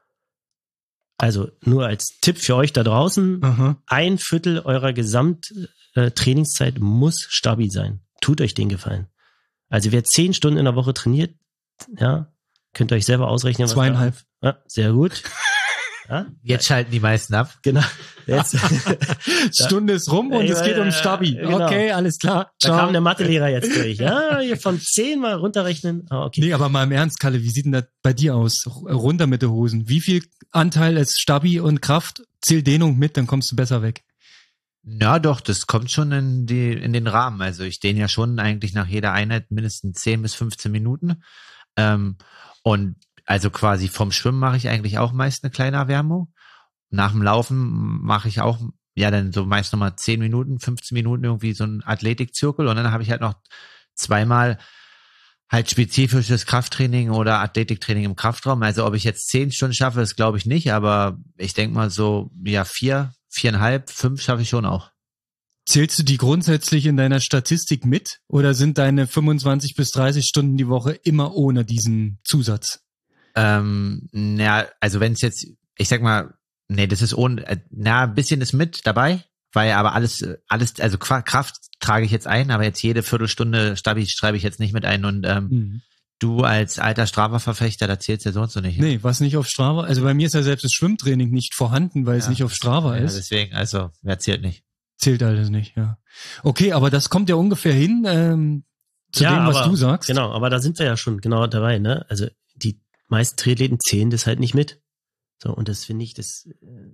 Also nur als Tipp für euch da draußen, Aha. ein Viertel eurer Gesamttrainingszeit muss Stabi sein. Tut euch den Gefallen. Also wer zehn Stunden in der Woche trainiert, ja, könnt ihr euch selber ausrechnen. Zweieinhalb. Was da, ja, sehr gut. Ja? Jetzt schalten die meisten ab. Genau. Jetzt. Stunde ist rum und es geht um Stabi. Genau. Okay, alles klar. Ciao. Da kam der Mathelehrer jetzt durch. Ja, hier von zehn mal runterrechnen. Ah, okay. Nee, aber mal im Ernst, Kalle, wie sieht denn das bei dir aus? Runter mit den Hosen. Wie viel Anteil ist Stabi und Kraft? Zähl Dehnung mit, dann kommst du besser weg. Ja, doch, das kommt schon in die in den Rahmen. Also ich dehne ja schon eigentlich nach jeder Einheit mindestens zehn bis fünfzehn Minuten. Ähm, und also quasi vom Schwimmen mache ich eigentlich auch meist eine kleine Erwärmung. Nach dem Laufen mache ich auch, ja, dann so meist nochmal zehn Minuten, fünfzehn Minuten irgendwie so einen Athletikzirkel und dann habe ich halt noch zweimal halt spezifisches Krafttraining oder Athletiktraining im Kraftraum. Also ob ich jetzt zehn Stunden schaffe, das glaube ich nicht, aber ich denke mal so, ja, vier, viereinhalb, fünf schaffe ich schon auch. Zählst du die grundsätzlich in deiner Statistik mit oder sind deine fünfundzwanzig bis dreißig Stunden die Woche immer ohne diesen Zusatz? Ähm, na, also wenn es jetzt, ich sag mal, nee, das ist ohne, äh, na, ein bisschen ist mit dabei, weil aber alles, alles, also Kraft trage ich jetzt ein, aber jetzt jede Viertelstunde Stabi schreibe ich jetzt nicht mit ein und ähm, mhm. du als alter Strava-Verfechter, da zählst ja sonst so nicht. Nee, was nicht auf Strava, also bei mir ist ja selbst das Schwimmtraining nicht vorhanden, weil ja, es nicht auf Strava ja, ist. Deswegen, also, wer zählt nicht? Zählt alles nicht, ja. Okay, aber das kommt ja ungefähr hin, ähm, zu ja, dem, was aber, du sagst. Genau, aber da sind wir ja schon genau dabei, ne? Also die meisten Triathleten zählen das halt nicht mit. So, und das finde ich, das,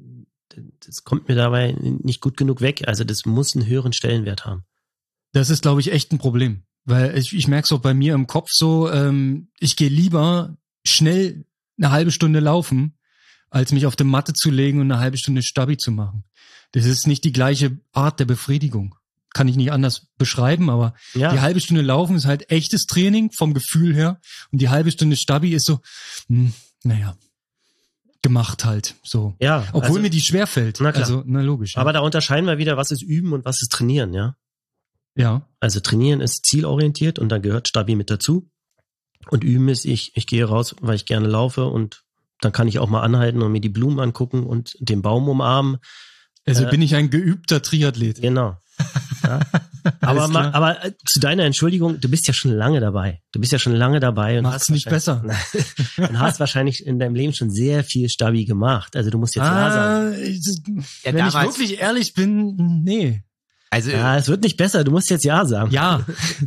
das kommt mir dabei nicht gut genug weg. Also das muss einen höheren Stellenwert haben. Das ist, glaube ich, echt ein Problem. Weil ich, ich merke es auch bei mir im Kopf so, ähm, ich gehe lieber schnell eine halbe Stunde laufen, als mich auf die Matte zu legen und eine halbe Stunde Stabi zu machen. Das ist nicht die gleiche Art der Befriedigung. Kann ich nicht anders beschreiben, aber ja. Die halbe Stunde Laufen ist halt echtes Training vom Gefühl her und die halbe Stunde Stabi ist so, mh, naja, gemacht halt so. Ja, obwohl also, mir die schwerfällt. Na klar. Also, na logisch. Ja. Aber da unterscheiden wir wieder, was ist Üben und was ist Trainieren, ja? Ja. Also Trainieren ist zielorientiert und da gehört Stabi mit dazu. Und Üben ist, ich, ich gehe raus, weil ich gerne laufe und dann kann ich auch mal anhalten und mir die Blumen angucken und den Baum umarmen. Also äh, bin ich ein geübter Triathlet. Genau. Ja. aber, ma, aber äh, zu deiner Entschuldigung, du bist ja schon lange dabei. Du bist ja schon lange dabei. Und Macht's nicht besser. Und hast wahrscheinlich in deinem Leben schon sehr viel Stabi gemacht. Also du musst jetzt ah, ja sagen. Ja, wenn ich wirklich ehrlich bin, nee. Also ja, es wird nicht besser. Du musst jetzt ja sagen. Ja.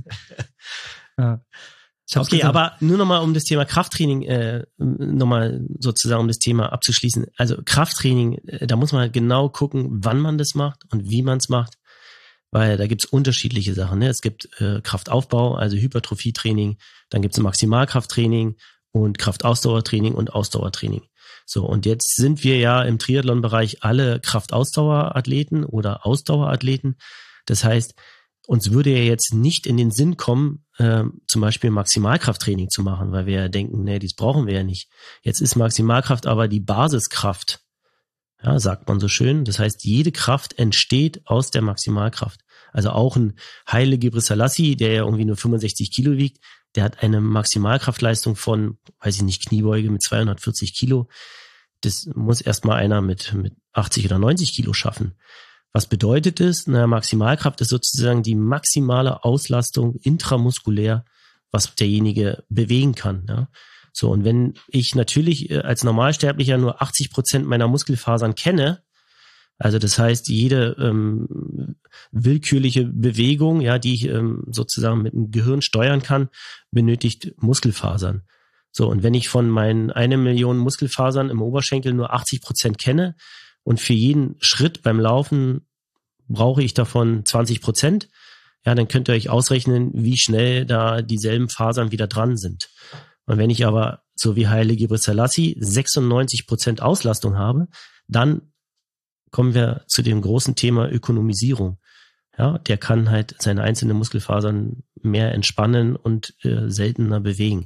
Ja. Okay, gesagt. Aber nur nochmal um das Thema Krafttraining, äh, nochmal sozusagen um das Thema abzuschließen. Also Krafttraining, äh, da muss man halt genau gucken, wann man das macht und wie man es macht, weil da gibt's unterschiedliche Sachen. Ne? Es gibt äh, Kraftaufbau, also Hypertrophietraining, dann gibt's Maximalkrafttraining und Kraftausdauertraining und Ausdauertraining. So, und jetzt sind wir ja im Triathlon-Bereich alle Kraftausdauerathleten oder Ausdauerathleten. Das heißt, uns würde ja jetzt nicht in den Sinn kommen, äh, zum Beispiel Maximalkrafttraining zu machen, weil wir ja denken, nee, das brauchen wir ja nicht. Jetzt ist Maximalkraft aber die Basiskraft, ja, sagt man so schön. Das heißt, jede Kraft entsteht aus der Maximalkraft. Also auch ein Haile Gebrselassie, der ja irgendwie nur fünfundsechzig Kilo wiegt, der hat eine Maximalkraftleistung von, weiß ich nicht, Kniebeuge mit zweihundertvierzig Kilo. Das muss erstmal einer mit, mit achtzig oder neunzig Kilo schaffen. Was bedeutet es? Na, Maximalkraft ist sozusagen die maximale Auslastung intramuskulär, was derjenige bewegen kann. Ja? So, und wenn ich natürlich als Normalsterblicher nur achtzig Prozent meiner Muskelfasern kenne, also das heißt, jede ähm, willkürliche Bewegung, ja, die ich ähm, sozusagen mit dem Gehirn steuern kann, benötigt Muskelfasern. So, und wenn ich von meinen eine Million Muskelfasern im Oberschenkel nur achtzig Prozent kenne und für jeden Schritt beim Laufen brauche ich davon zwanzig Prozent, ja, dann könnt ihr euch ausrechnen, wie schnell da dieselben Fasern wieder dran sind. Und wenn ich aber, so wie Haile Gebrselassie, sechsundneunzig Prozent Auslastung habe, dann kommen wir zu dem großen Thema Ökonomisierung. Ja, der kann halt seine einzelnen Muskelfasern mehr entspannen und äh, seltener bewegen.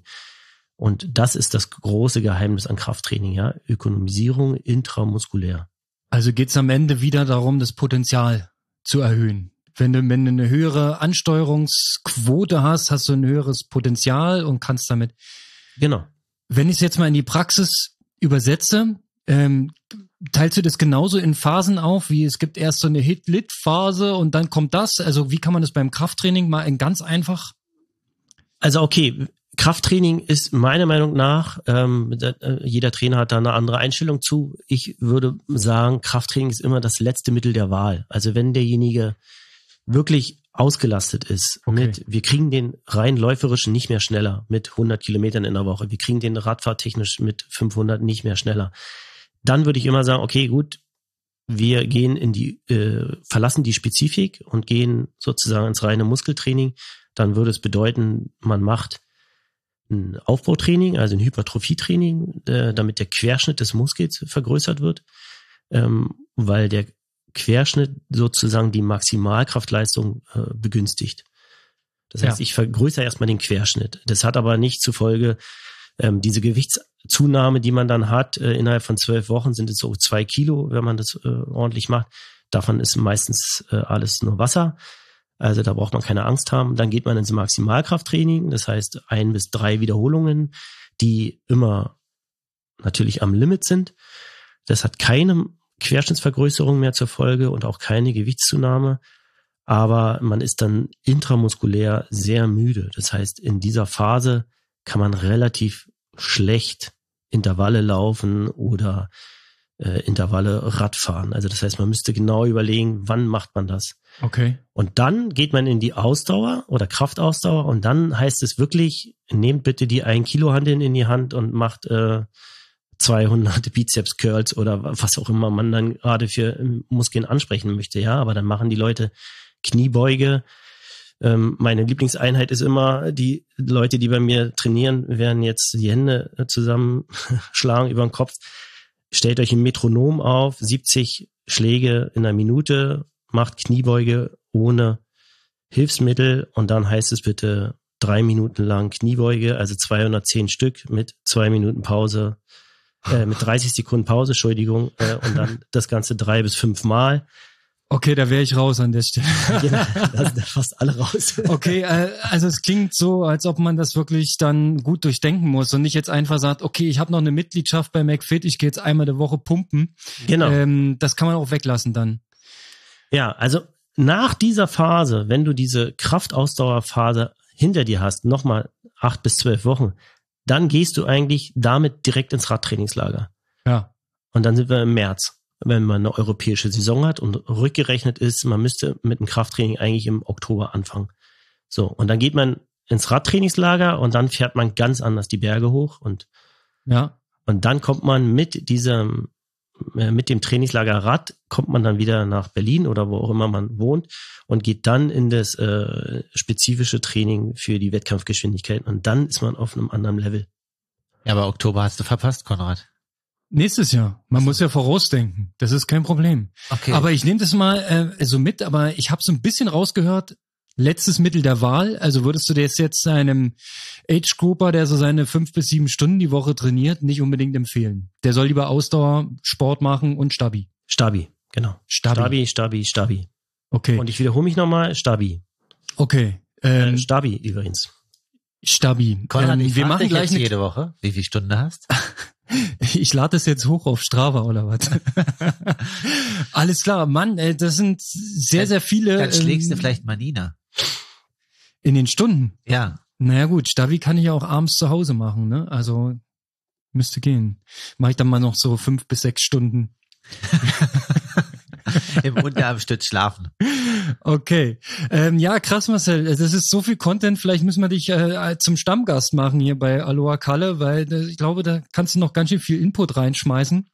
Und das ist das große Geheimnis an Krafttraining, ja, Ökonomisierung intramuskulär. Also geht's am Ende wieder darum, das Potenzial zu erhöhen. Wenn du, wenn du eine höhere Ansteuerungsquote hast, hast du ein höheres Potenzial und kannst damit. Genau. Wenn ich es jetzt mal in die Praxis übersetze, ähm, teilst du das genauso in Phasen auf, wie es gibt erst so eine Hit-Lit-Phase und dann kommt das? Also wie kann man das beim Krafttraining mal in ganz einfach? Also okay, Krafttraining ist meiner Meinung nach, ähm, jeder Trainer hat da eine andere Einstellung zu. Ich würde sagen, Krafttraining ist immer das letzte Mittel der Wahl. Also wenn derjenige wirklich ausgelastet ist Okay. mit, wir kriegen den rein läuferischen nicht mehr schneller mit hundert Kilometern in der Woche, wir kriegen den radfahrtechnisch mit fünfhundert nicht mehr schneller, dann würde ich immer sagen, okay, gut, wir gehen in die, äh, verlassen die Spezifik und gehen sozusagen ins reine Muskeltraining. Dann würde es bedeuten, man macht ein Aufbautraining, also ein Hypertrophietraining, äh, damit der Querschnitt des Muskels vergrößert wird, ähm, weil der Querschnitt sozusagen die Maximalkraftleistung äh, begünstigt. Das heißt, Ja. ich vergrößere erstmal den Querschnitt. Das hat aber nicht zur Folge, ähm, diese Gewichtszunahme, die man dann hat, äh, innerhalb von zwölf Wochen sind es so zwei Kilo, wenn man das äh, ordentlich macht. Davon ist meistens äh, alles nur Wasser. Also da braucht man keine Angst haben. Dann geht man ins Maximalkrafttraining, das heißt ein bis drei Wiederholungen, die immer natürlich am Limit sind. Das hat keine Querschnittsvergrößerung mehr zur Folge und auch keine Gewichtszunahme, aber man ist dann intramuskulär sehr müde. Das heißt, in dieser Phase kann man relativ schlecht Intervalle laufen oder äh, Intervalle Radfahren. Also das heißt, man müsste genau überlegen, wann macht man das. Okay. Und dann geht man in die Ausdauer oder Kraftausdauer und dann heißt es wirklich, nehmt bitte die ein Kilo Hanteln in die Hand und macht äh, zweihundert Bizeps Curls oder was auch immer man dann gerade für Muskeln ansprechen möchte. Ja, aber dann machen die Leute Kniebeuge. Ähm, meine Lieblingseinheit ist immer, die Leute, die bei mir trainieren, werden jetzt die Hände zusammenschlagen über den Kopf. Stellt euch ein Metronom auf, siebzig Schläge in einer Minute, macht Kniebeuge ohne Hilfsmittel und dann heißt es bitte drei Minuten lang Kniebeuge, also zweihundertzehn Stück mit zwei Minuten Pause, äh, mit dreißig Sekunden Pause, Entschuldigung, äh, und dann das Ganze drei bis fünf Mal. Okay, da wäre ich raus an der Stelle. Genau, da sind fast alle raus. Okay, äh, also es klingt so, als ob man das wirklich dann gut durchdenken muss und nicht jetzt einfach sagt, okay, ich habe noch eine Mitgliedschaft bei McFit, ich gehe jetzt einmal der Woche pumpen. Genau. Ähm, das kann man auch weglassen dann. Ja, also nach dieser Phase, wenn du diese Kraftausdauerphase hinter dir hast, nochmal acht bis zwölf Wochen, dann gehst du eigentlich damit direkt ins Radtrainingslager. Ja. Und dann sind wir im März, wenn man eine europäische Saison hat und rückgerechnet ist, man müsste mit dem Krafttraining eigentlich im Oktober anfangen. So, und dann geht man ins Radtrainingslager und dann fährt man ganz anders die Berge hoch und, Ja. und dann kommt man mit diesem, äh, mit dem Trainingslager Rad, kommt man dann wieder nach Berlin oder wo auch immer man wohnt und geht dann in das äh, spezifische Training für die Wettkampfgeschwindigkeit und dann ist man auf einem anderen Level. Ja, aber Oktober hast du verpasst, Konrad. Nächstes Jahr. Man muss ja vorausdenken. Das ist kein Problem. Okay. Aber ich nehme das mal äh, so mit, aber ich habe so ein bisschen rausgehört, letztes Mittel der Wahl. Also würdest du das jetzt einem Age-Grouper, der so seine fünf bis sieben Stunden die Woche trainiert, nicht unbedingt empfehlen. Der soll lieber Ausdauer, Sport machen und Stabi. Stabi, genau. Stabi. Stabi, Stabi, Stabi. Okay. Und ich wiederhole mich nochmal, Stabi. Okay. Äh, Ähm, Stabi übrigens. Stabi. Konrad, ähm, ich wir frag machen dich gleich jetzt eine, jede Woche, wie viel Stunden du hast. ich lade das jetzt hoch auf Strava oder was? Alles klar, Mann, äh, das sind sehr, sehr viele. Dann schlägst ähm, du vielleicht mal Nina. in den Stunden. Ja. Naja gut, Stabi kann ich ja auch abends zu Hause machen, ne? Also müsste gehen. Mache ich dann mal noch so fünf bis sechs Stunden. Im Unterarmstütz schlafen. Okay. Ähm, ja, krass, Marcel. Das ist so viel Content. Vielleicht müssen wir dich äh, zum Stammgast machen hier bei Aloha Kalle, weil äh, ich glaube, da kannst du noch ganz schön viel Input reinschmeißen.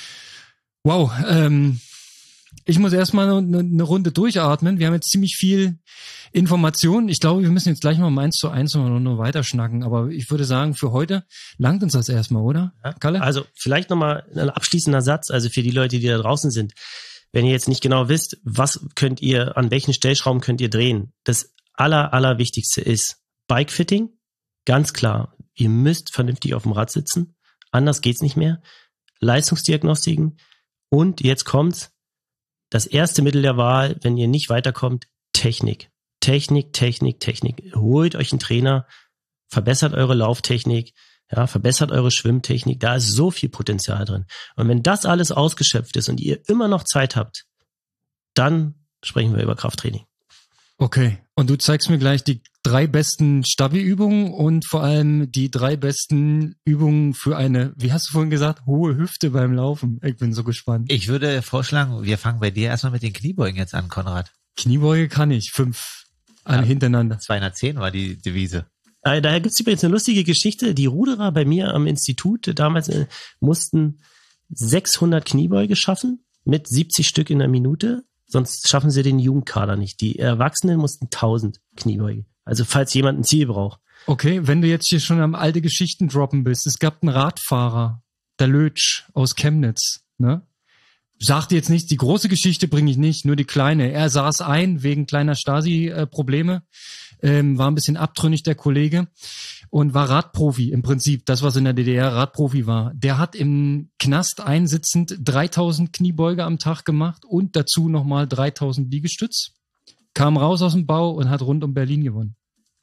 Wow. Ähm, ich muss erstmal eine, eine Runde durchatmen. Wir haben jetzt ziemlich viel Informationen. Ich glaube, wir müssen jetzt gleich mal um eins zu eins noch, noch weiter schnacken. Aber ich würde sagen, für heute langt uns das erstmal, oder? Ja. Kalle? Also vielleicht nochmal ein abschließender Satz, also für die Leute, die da draußen sind. Wenn ihr jetzt nicht genau wisst, was könnt ihr, an welchen Stellschrauben könnt ihr drehen? Das aller, allerwichtigste ist Bikefitting. Ganz klar, ihr müsst vernünftig auf dem Rad sitzen. Anders geht's nicht mehr. Leistungsdiagnostiken. Und jetzt kommt's. Das erste Mittel der Wahl, wenn ihr nicht weiterkommt, Technik. Technik, Technik, Technik. Holt euch einen Trainer, verbessert eure Lauftechnik, ja, verbessert eure Schwimmtechnik. Da ist so viel Potenzial drin. Und wenn das alles ausgeschöpft ist und ihr immer noch Zeit habt, dann sprechen wir über Krafttraining. Okay. Und du zeigst mir gleich die drei besten Stabi-Übungen und vor allem die drei besten Übungen für eine, wie hast du vorhin gesagt, hohe Hüfte beim Laufen. Ich bin so gespannt. Ich würde vorschlagen, wir fangen bei dir erstmal mit den Kniebeugen jetzt an, Konrad. Kniebeuge kann ich. Fünf alle Ja. hintereinander. zweihundertzehn war die Devise. Äh, daher gibt es übrigens eine lustige Geschichte. Die Ruderer bei mir am Institut damals äh, mussten sechshundert Kniebeuge schaffen mit siebzig Stück in der Minute. Sonst schaffen sie den Jugendkader nicht. Die Erwachsenen mussten tausend Kniebeuge. Also falls jemand ein Ziel braucht. Okay, wenn du jetzt hier schon am alte Geschichten droppen bist. Es gab einen Radfahrer, der Lötsch aus Chemnitz, ne? Sagte jetzt nicht, die große Geschichte bringe ich nicht, nur die kleine. Er saß ein wegen kleiner Stasi-Probleme, ähm, war ein bisschen abtrünnig, der Kollege, und war Radprofi im Prinzip, das, was in der D D R Radprofi war. Der hat im Knast einsitzend dreitausend Kniebeuge am Tag gemacht und dazu nochmal dreitausend Liegestütz, kam raus aus dem Bau und hat rund um Berlin gewonnen.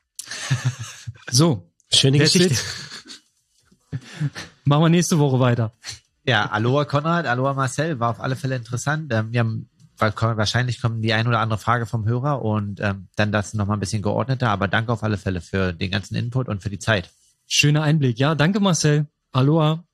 So. Schöne That's Geschichte. it. Machen wir nächste Woche weiter. Ja, Aloha Konrad, Aloha Marcel, war auf alle Fälle interessant. Ähm, wir haben, wahrscheinlich kommen die ein oder andere Frage vom Hörer und ähm, dann das nochmal ein bisschen geordneter, aber danke auf alle Fälle für den ganzen Input und für die Zeit. Schöner Einblick. Ja, danke Marcel. Aloha.